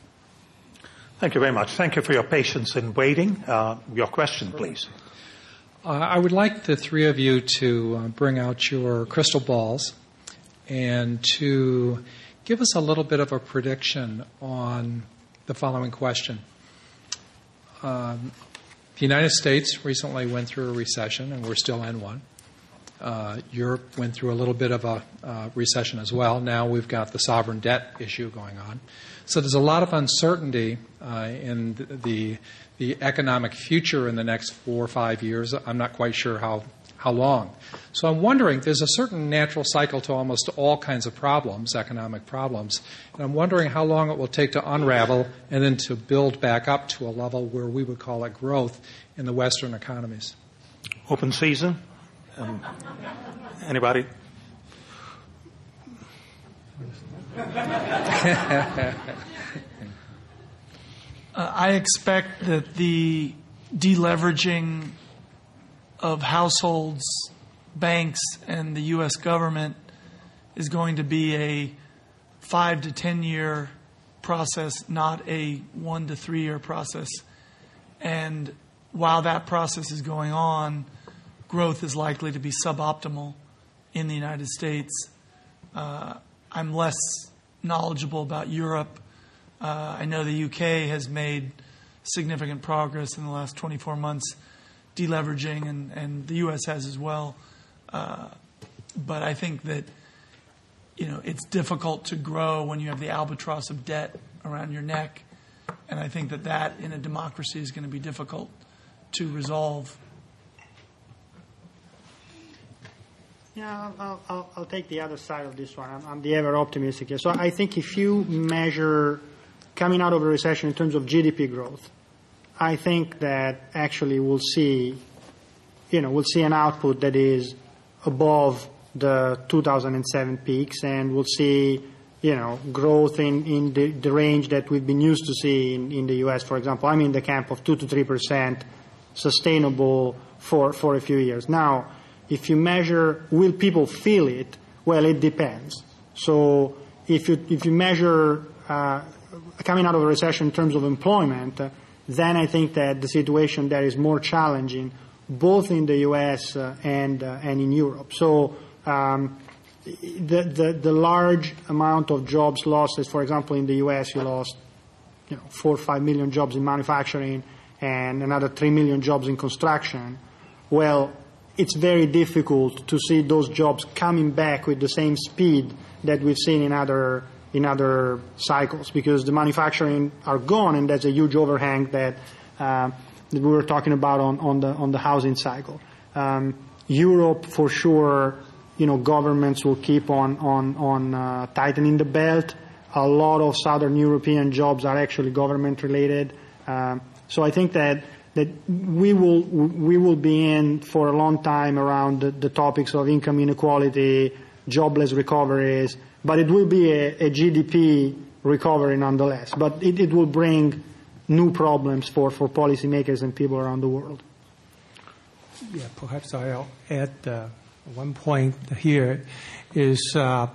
S1: Thank you very much. Thank you for your patience in waiting. Uh, your question, please.
S8: Uh, I would like the three of you to uh, bring out your crystal balls and to give us a little bit of a prediction on the following question. Um, the United States recently went through a recession, and we're still in one. Uh, Europe went through a little bit of a uh, recession as well. Now we've got the sovereign debt issue going on. So there's a lot of uncertainty uh, in the the economic future in the next four or five years. I'm not quite sure how, how long. So I'm wondering, there's a certain natural cycle to almost all kinds of problems, economic problems, and I'm wondering how long it will take to unravel and then to build back up to a level where we would call it growth in the Western economies.
S1: Open season. Um, anybody?
S2: Uh, I expect that the deleveraging of households, banks, and the U S government is going to be a five to ten year process, not a one to three year process. And while that process is going on, growth is likely to be suboptimal in the United States. Uh, I'm less knowledgeable about Europe. Uh, I know the U K has made significant progress in the last twenty-four months deleveraging, and, and the U S has as well. Uh, but I think that, you know, it's difficult to grow when you have the albatross of debt around your neck. And I think that that in a democracy is going to be difficult to resolve.
S4: Yeah, I'll, I'll, I'll take the other side of this one. I'm, I'm the ever optimistic here. So I think if you measure coming out of a recession in terms of G D P growth, I think that actually we'll see, you know, we'll see an output that is above the two thousand seven peaks, and we'll see, you know, growth in, in the, the range that we've been used to see in, in the U S, for example. I'm in the camp of two to three percent sustainable for, for a few years. Now, if you measure, will people feel it? Well, it depends. So if you, if you measure uh, coming out of a recession in terms of employment, uh, then I think that the situation there is more challenging, both in the U S uh, and, uh, and in Europe. So um, the, the, the large amount of jobs losses, for example, in the U S, you lost you know, four or five million jobs in manufacturing and another three million jobs in construction. Well, it's very difficult to see those jobs coming back with the same speed that we've seen in other in other cycles, because the manufacturing are gone, and that's a huge overhang that, uh, that we were talking about on, on the on the housing cycle. Um, Europe, for sure, you know, governments will keep on on on uh, tightening the belt. A lot of Southern European jobs are actually government related. Um, so I think that. that we will we will be in for a long time around the, the topics of income inequality, jobless recoveries, but it will be a, a G D P recovery nonetheless. But it, it will bring new problems for, for policymakers and people around the world.
S5: Yeah, perhaps I'll add uh, one point here is uh,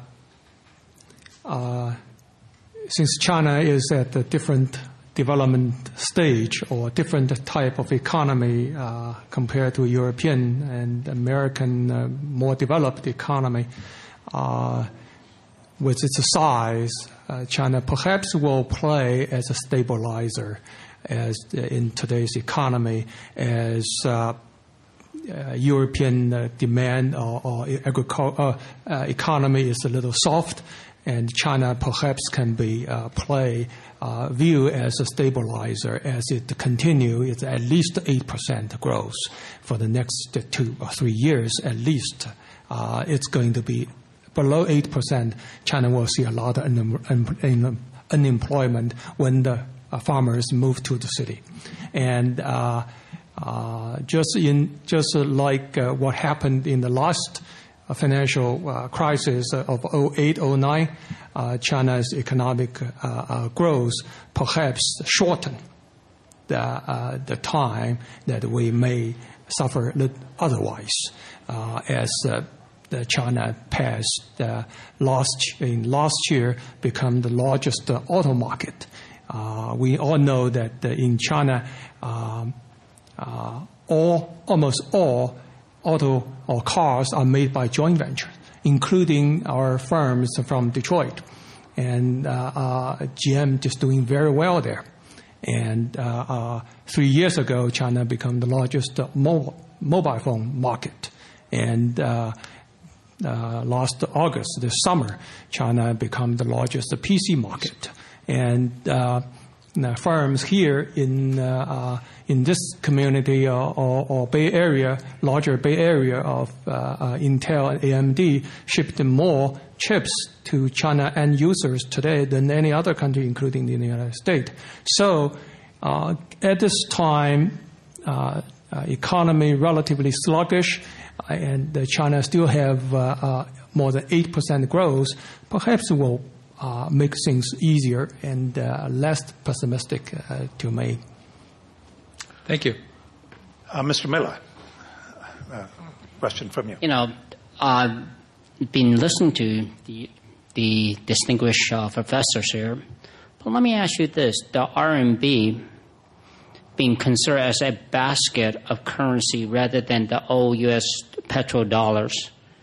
S5: uh, since China is at a different development stage or different type of economy uh, compared to European and American uh, more developed economy. Uh, with its size, uh, China perhaps will play as a stabilizer as in today's economy as uh, uh, European uh, demand or, or agricul- uh, uh, economy is a little soft, and China perhaps can be uh, play uh, view as a stabilizer as it continue. It's at least eight percent growth for the next two or three years at least. Uh, it's going to be below eight percent. China will see a lot of un- un- unemployment when the uh, farmers move to the city, and uh, uh, just in just like uh, what happened in the last A financial uh, crisis of oh eight oh nine, uh, China's economic uh, uh, growth perhaps shortened the, uh, the time that we may suffer otherwise uh, as uh, the China passed uh, last in last year become the largest uh, auto market. Uh, we all know that uh, in China, um, uh, all almost all auto or cars are made by joint ventures, including our firms from Detroit. And uh, uh, G M just doing very well there. And uh, uh, three years ago, China became the largest uh, mobile, mobile phone market. And uh, uh, last August, this summer, China became the largest P C market. And uh, the firms here in uh, uh, in this community or, or, or Bay Area, larger Bay Area of uh, uh, Intel and A M D shipped more chips to China end users today than any other country, including the United States. So uh, at this time, uh, uh, economy relatively sluggish, and uh, China still have uh, uh, more than eight percent growth, perhaps will uh, make things easier and uh, less pessimistic uh, to me.
S8: Thank you.
S1: Uh, Mister Miller, uh, question from you.
S9: You know, I've been listening to the, the distinguished uh, professors here, but let me ask you this. The R M B being considered as a basket of currency rather than the old U S petrodollars.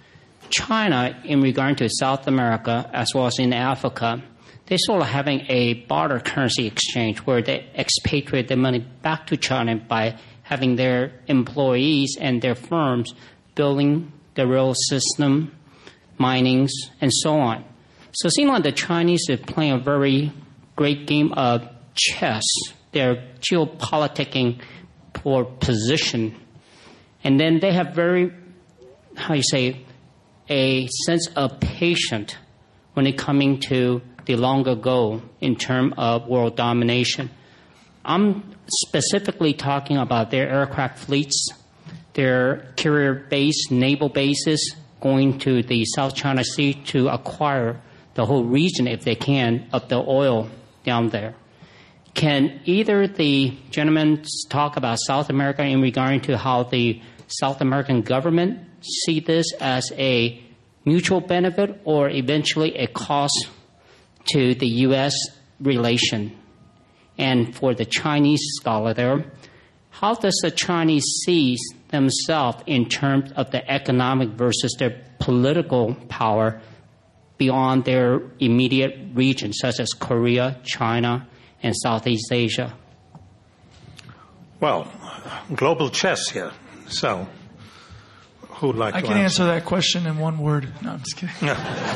S9: China, in regard to South America as well as in Africa, they sort of having a barter currency exchange where they expatriate their money back to China by having their employees and their firms building the rail system, minings, and so on. So it seems like the Chinese are playing a very great game of chess, their geopoliticking for position. And then they have very, how you say, a sense of patience when it coming to the longer goal in terms of world domination. I'm specifically talking about their aircraft fleets, their carrier-based naval bases going to the South China Sea to acquire the whole region, if they can, of the oil down there. Can either the gentlemen talk about South America in regard to how the South American government see this as a mutual benefit or eventually a cost to the U S relation? And for the Chinese scholar there, how does the Chinese see themselves in terms of the economic versus their political power beyond their immediate region, such as Korea, China, and Southeast Asia?
S1: Well, global chess here. So, who would like
S2: I
S1: to
S2: can
S1: answer?
S2: answer that question in one word. No, I'm just kidding.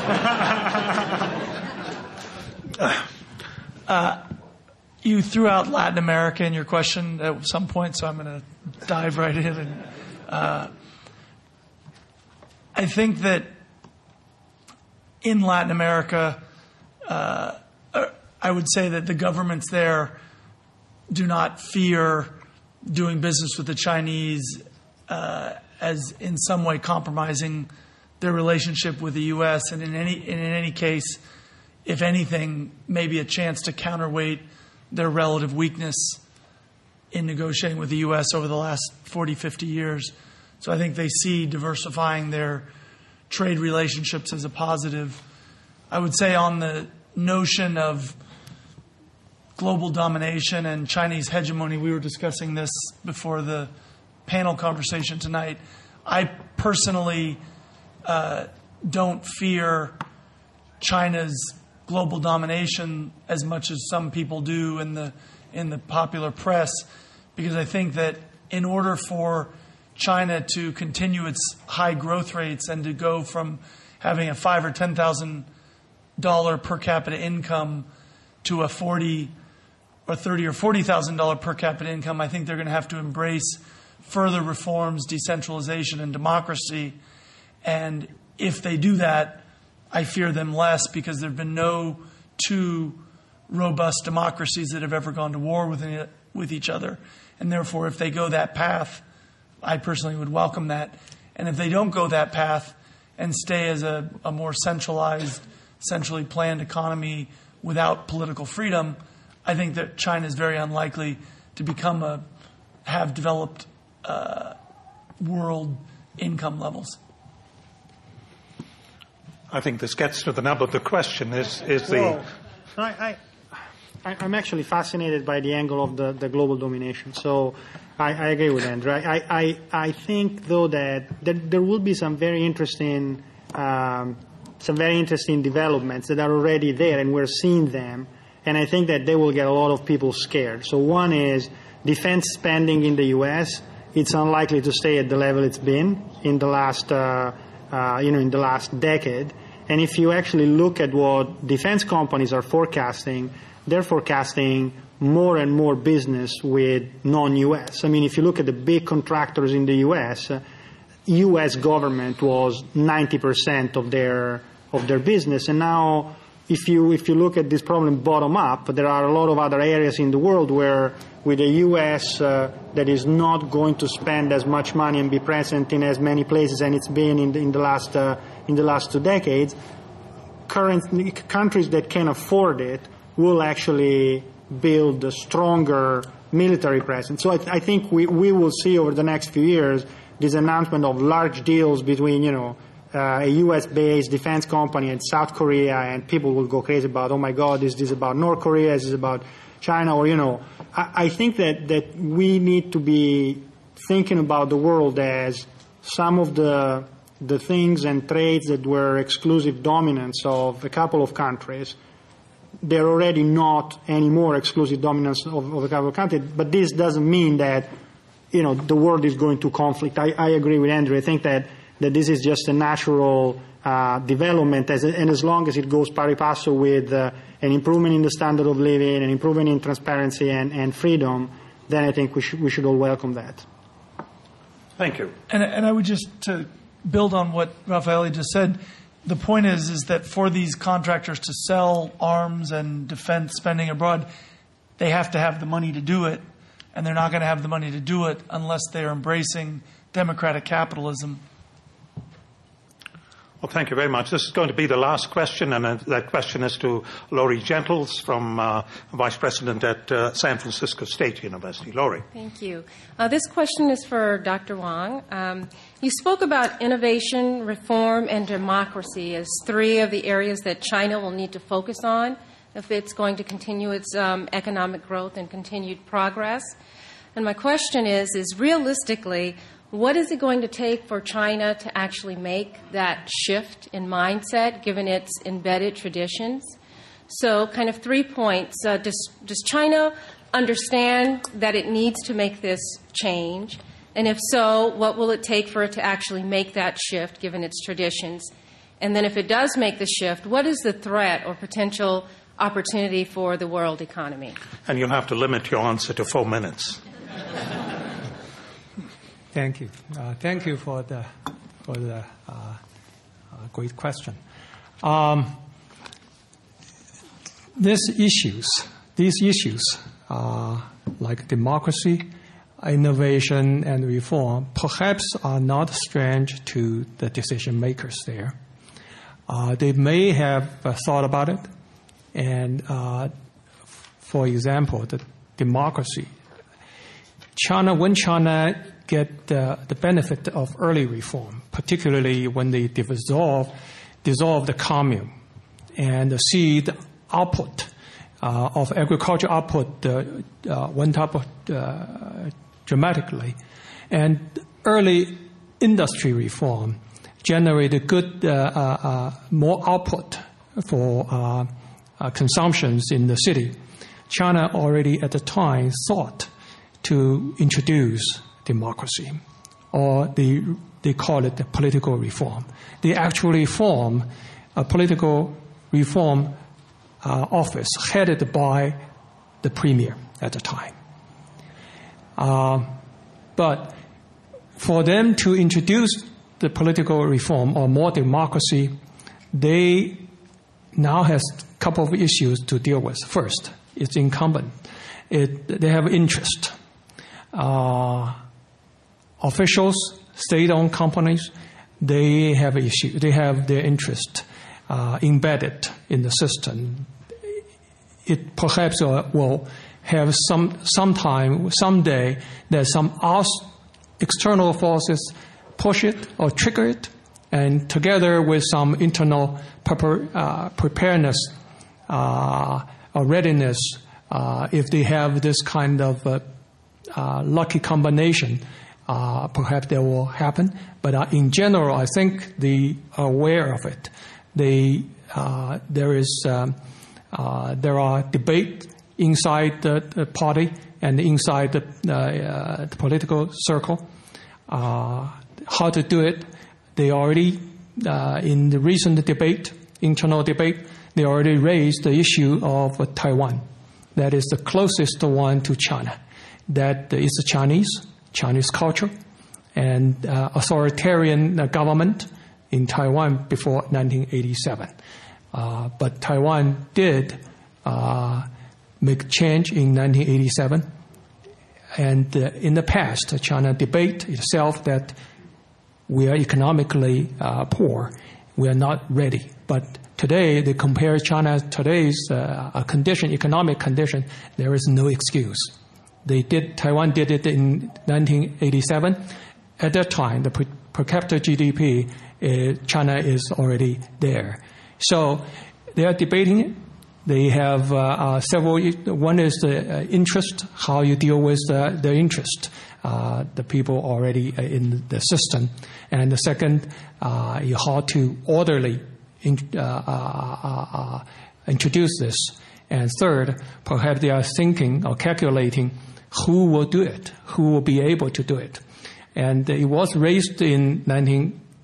S2: uh, you threw out Latin America in your question at some point, so I'm going to dive right in. And, uh, I think that in Latin America, uh, I would say that the governments there do not fear doing business with the Chinese uh, as in some way compromising their relationship with the U S, and in any in any case, if anything, maybe a chance to counterweight their relative weakness in negotiating with the U S over the last forty, fifty years. So I think they see diversifying their trade relationships as a positive. I would say on the notion of global domination and Chinese hegemony, we were discussing this before the panel conversation tonight. I personally uh, don't fear China's global domination as much as some people do in the in the popular press, because I think that in order for China to continue its high growth rates and to go from having a five or ten thousand dollar per capita income to a forty or thirty or forty thousand dollar per capita income, I think they're going to have to embrace further reforms, decentralization, and democracy. And if they do that, I fear them less, because there have been no two robust democracies that have ever gone to war with any, with each other. And therefore, if they go that path, I personally would welcome that. And if they don't go that path and stay as a, a more centralized, centrally planned economy without political freedom, I think that China is very unlikely to become a have developed uh, world income levels.
S1: I think this gets to the nub of the question. Is is the
S4: well, I, I, I'm actually fascinated by the angle of the, the global domination. So I, I agree with Andrew. I, I, I think, though, that there, there will be some very interesting um, some very interesting developments that are already there, and we're seeing them. And I think that they will get a lot of people scared. So one is defense spending in the U S. It's unlikely to stay at the level it's been in the last, uh, uh, you know, in the last decade. And if you actually look at what defense companies are forecasting, they're forecasting more and more business with non-U S. I mean, if you look at the big contractors in the U S, uh, U S government was ninety percent of their of their business, and now if you if you look at this problem bottom up, there are a lot of other areas in the world where, with the U S uh, that is not going to spend as much money and be present in as many places as it's been in the, in the last uh, in the last two decades, current countries that can afford it will actually build a stronger military presence. So I, I think we, we will see over the next few years this announcement of large deals between, you know, Uh, a U S-based defense company and South Korea, and people will go crazy about, oh my God, is this about North Korea, is this about China, or, you know, I, I think that, that we need to be thinking about the world as some of the the things and trades that were exclusive dominance of a couple of countries, they're already not anymore exclusive dominance of, of a couple of countries, but this doesn't mean that, you know, the world is going to conflict. I, I agree with Andrew. I think that that this is just a natural uh, development, as, and as long as it goes pari passo with uh, an improvement in the standard of living, an improvement in transparency and, and freedom, then I think we should, we should all welcome that.
S1: Thank you.
S2: And, and I would just, to build on what Raffaele just said, the point is, is that for these contractors to sell arms and defense spending abroad, they have to have the money to do it, and they're not going to have the money to do it unless they're embracing democratic capitalism.
S1: Well, thank you very much. This is going to be the last question, and uh, that question is to Laurie Gentles, from uh, Vice President at uh, San Francisco State University. Laurie.
S10: Thank you. Uh, this question is for Doctor Wang. Um, you spoke about innovation, reform, and democracy as three of the areas that China will need to focus on if it's going to continue its um, economic growth and continued progress. And my question is, is realistically, what is it going to take for China to actually make that shift in mindset, given its embedded traditions? So kind of three points. Uh, does, does China understand that it needs to make this change? And if so, what will it take for it to actually make that shift, given its traditions? And then if it does make the shift, what is the threat or potential opportunity for the world economy?
S1: And you'll have to limit your answer to four minutes.
S5: Thank you. Uh, thank you for the for the uh, uh, great question. Um, these issues, these issues, uh, like democracy, innovation, and reform, perhaps are not strange to the decision makers there. Uh, they may have uh, thought about it, and uh, for example, the democracy. China, when China get uh, the benefit of early reform, particularly when they dissolve, dissolve the commune and see the output uh, of agriculture output uh, uh, went up uh, dramatically. And early industry reform generated good, uh, uh, uh, more output for uh, uh, consumptions in the city. China already at the time thought to introduce democracy, or they, they call it the political reform. They actually form a political reform uh, office headed by the premier at the time. Uh, but for them to introduce the political reform or more democracy, they now has a couple of issues to deal with. First, it's incumbent. It, they have interest. Uh, officials, state-owned companies, they have issue. They have their interest uh, embedded in the system. It perhaps uh, will have some sometime, someday, that some outs, external forces push it or trigger it, and together with some internal prepar, uh, preparedness uh, or readiness, uh, if they have this kind of uh, Uh, lucky combination, uh, perhaps that will happen. But uh, in general, I think they are aware of it. They, uh, there is, um, uh, there are debate inside the, the party and inside the, uh, uh, the political circle. Uh, how to do it? They already, uh, in the recent debate, internal debate, they already raised the issue of uh, Taiwan. That is the closest one to China. That is the Chinese, Chinese culture, and uh, authoritarian uh, government in Taiwan before nineteen eighty-seven. Uh, but Taiwan did uh, make change in nineteen eighty-seven. And uh, in the past, China debate itself that we are economically uh, poor, we are not ready. But today, they compare China's today's uh, condition, economic condition, there is no excuse. They did, Taiwan did it in nineteen eighty-seven. At that time, the per, per capita G D P, uh, China is already there. So they are debating it. They have uh, uh, several, one is the uh, interest, how you deal with the, the interest, uh, the people already in the system. And the second, uh, how to orderly in, uh, uh, uh, introduce this. And third, perhaps they are thinking or calculating who will do it, who will be able to do it. And it was raised in nineteen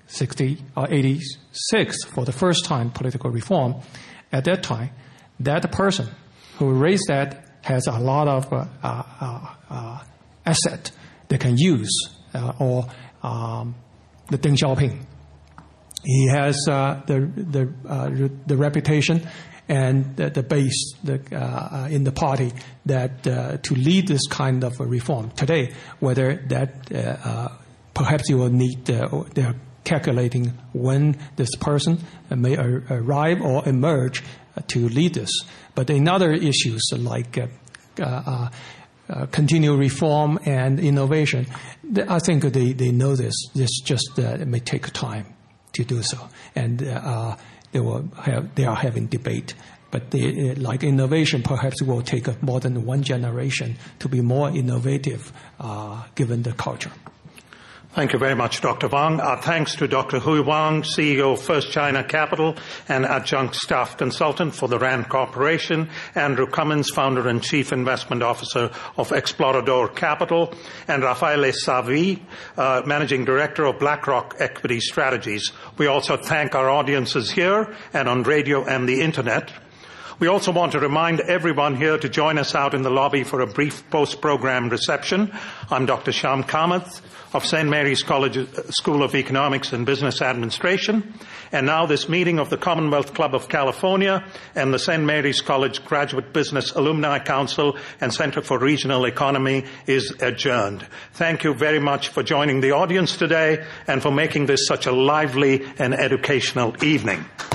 S5: sixty or eighty-six for the first time political reform, at that time, that person who raised that has a lot of uh, uh, uh, asset they can use, uh, or um, the Deng Xiaoping. He has uh, the the uh, the reputation and the, the base the, uh, in the party that uh, to lead this kind of a reform today. Whether that uh, uh, perhaps you will need, uh, they're calculating when this person may ar- arrive or emerge uh, to lead this. But in other issues like uh, uh, uh, continual reform and innovation, I think they, they know this. This just uh, it may take time to do so, and uh, they will have they are having debate. But they, like innovation, perhaps it will take more than one generation to be more innovative, uh, given the culture.
S1: Thank you very much, Doctor Wang. Our thanks to Doctor Hui Wang, C E O of First China Capital and adjunct staff consultant for the RAND Corporation, Andrew Cummins, founder and chief investment officer of Explorador Capital, and Raffaele Savi, uh, managing director of BlackRock Equity Strategies. We also thank our audiences here and on radio and the internet. We also want to remind everyone here to join us out in the lobby for a brief post-program reception. I'm Doctor Shyam Kamath of Saint Mary's College School of Economics and Business Administration. And now this meeting of the Commonwealth Club of California and the Saint Mary's College Graduate Business Alumni Council and Center for Regional Economy is adjourned. Thank you very much for joining the audience today and for making this such a lively and educational evening.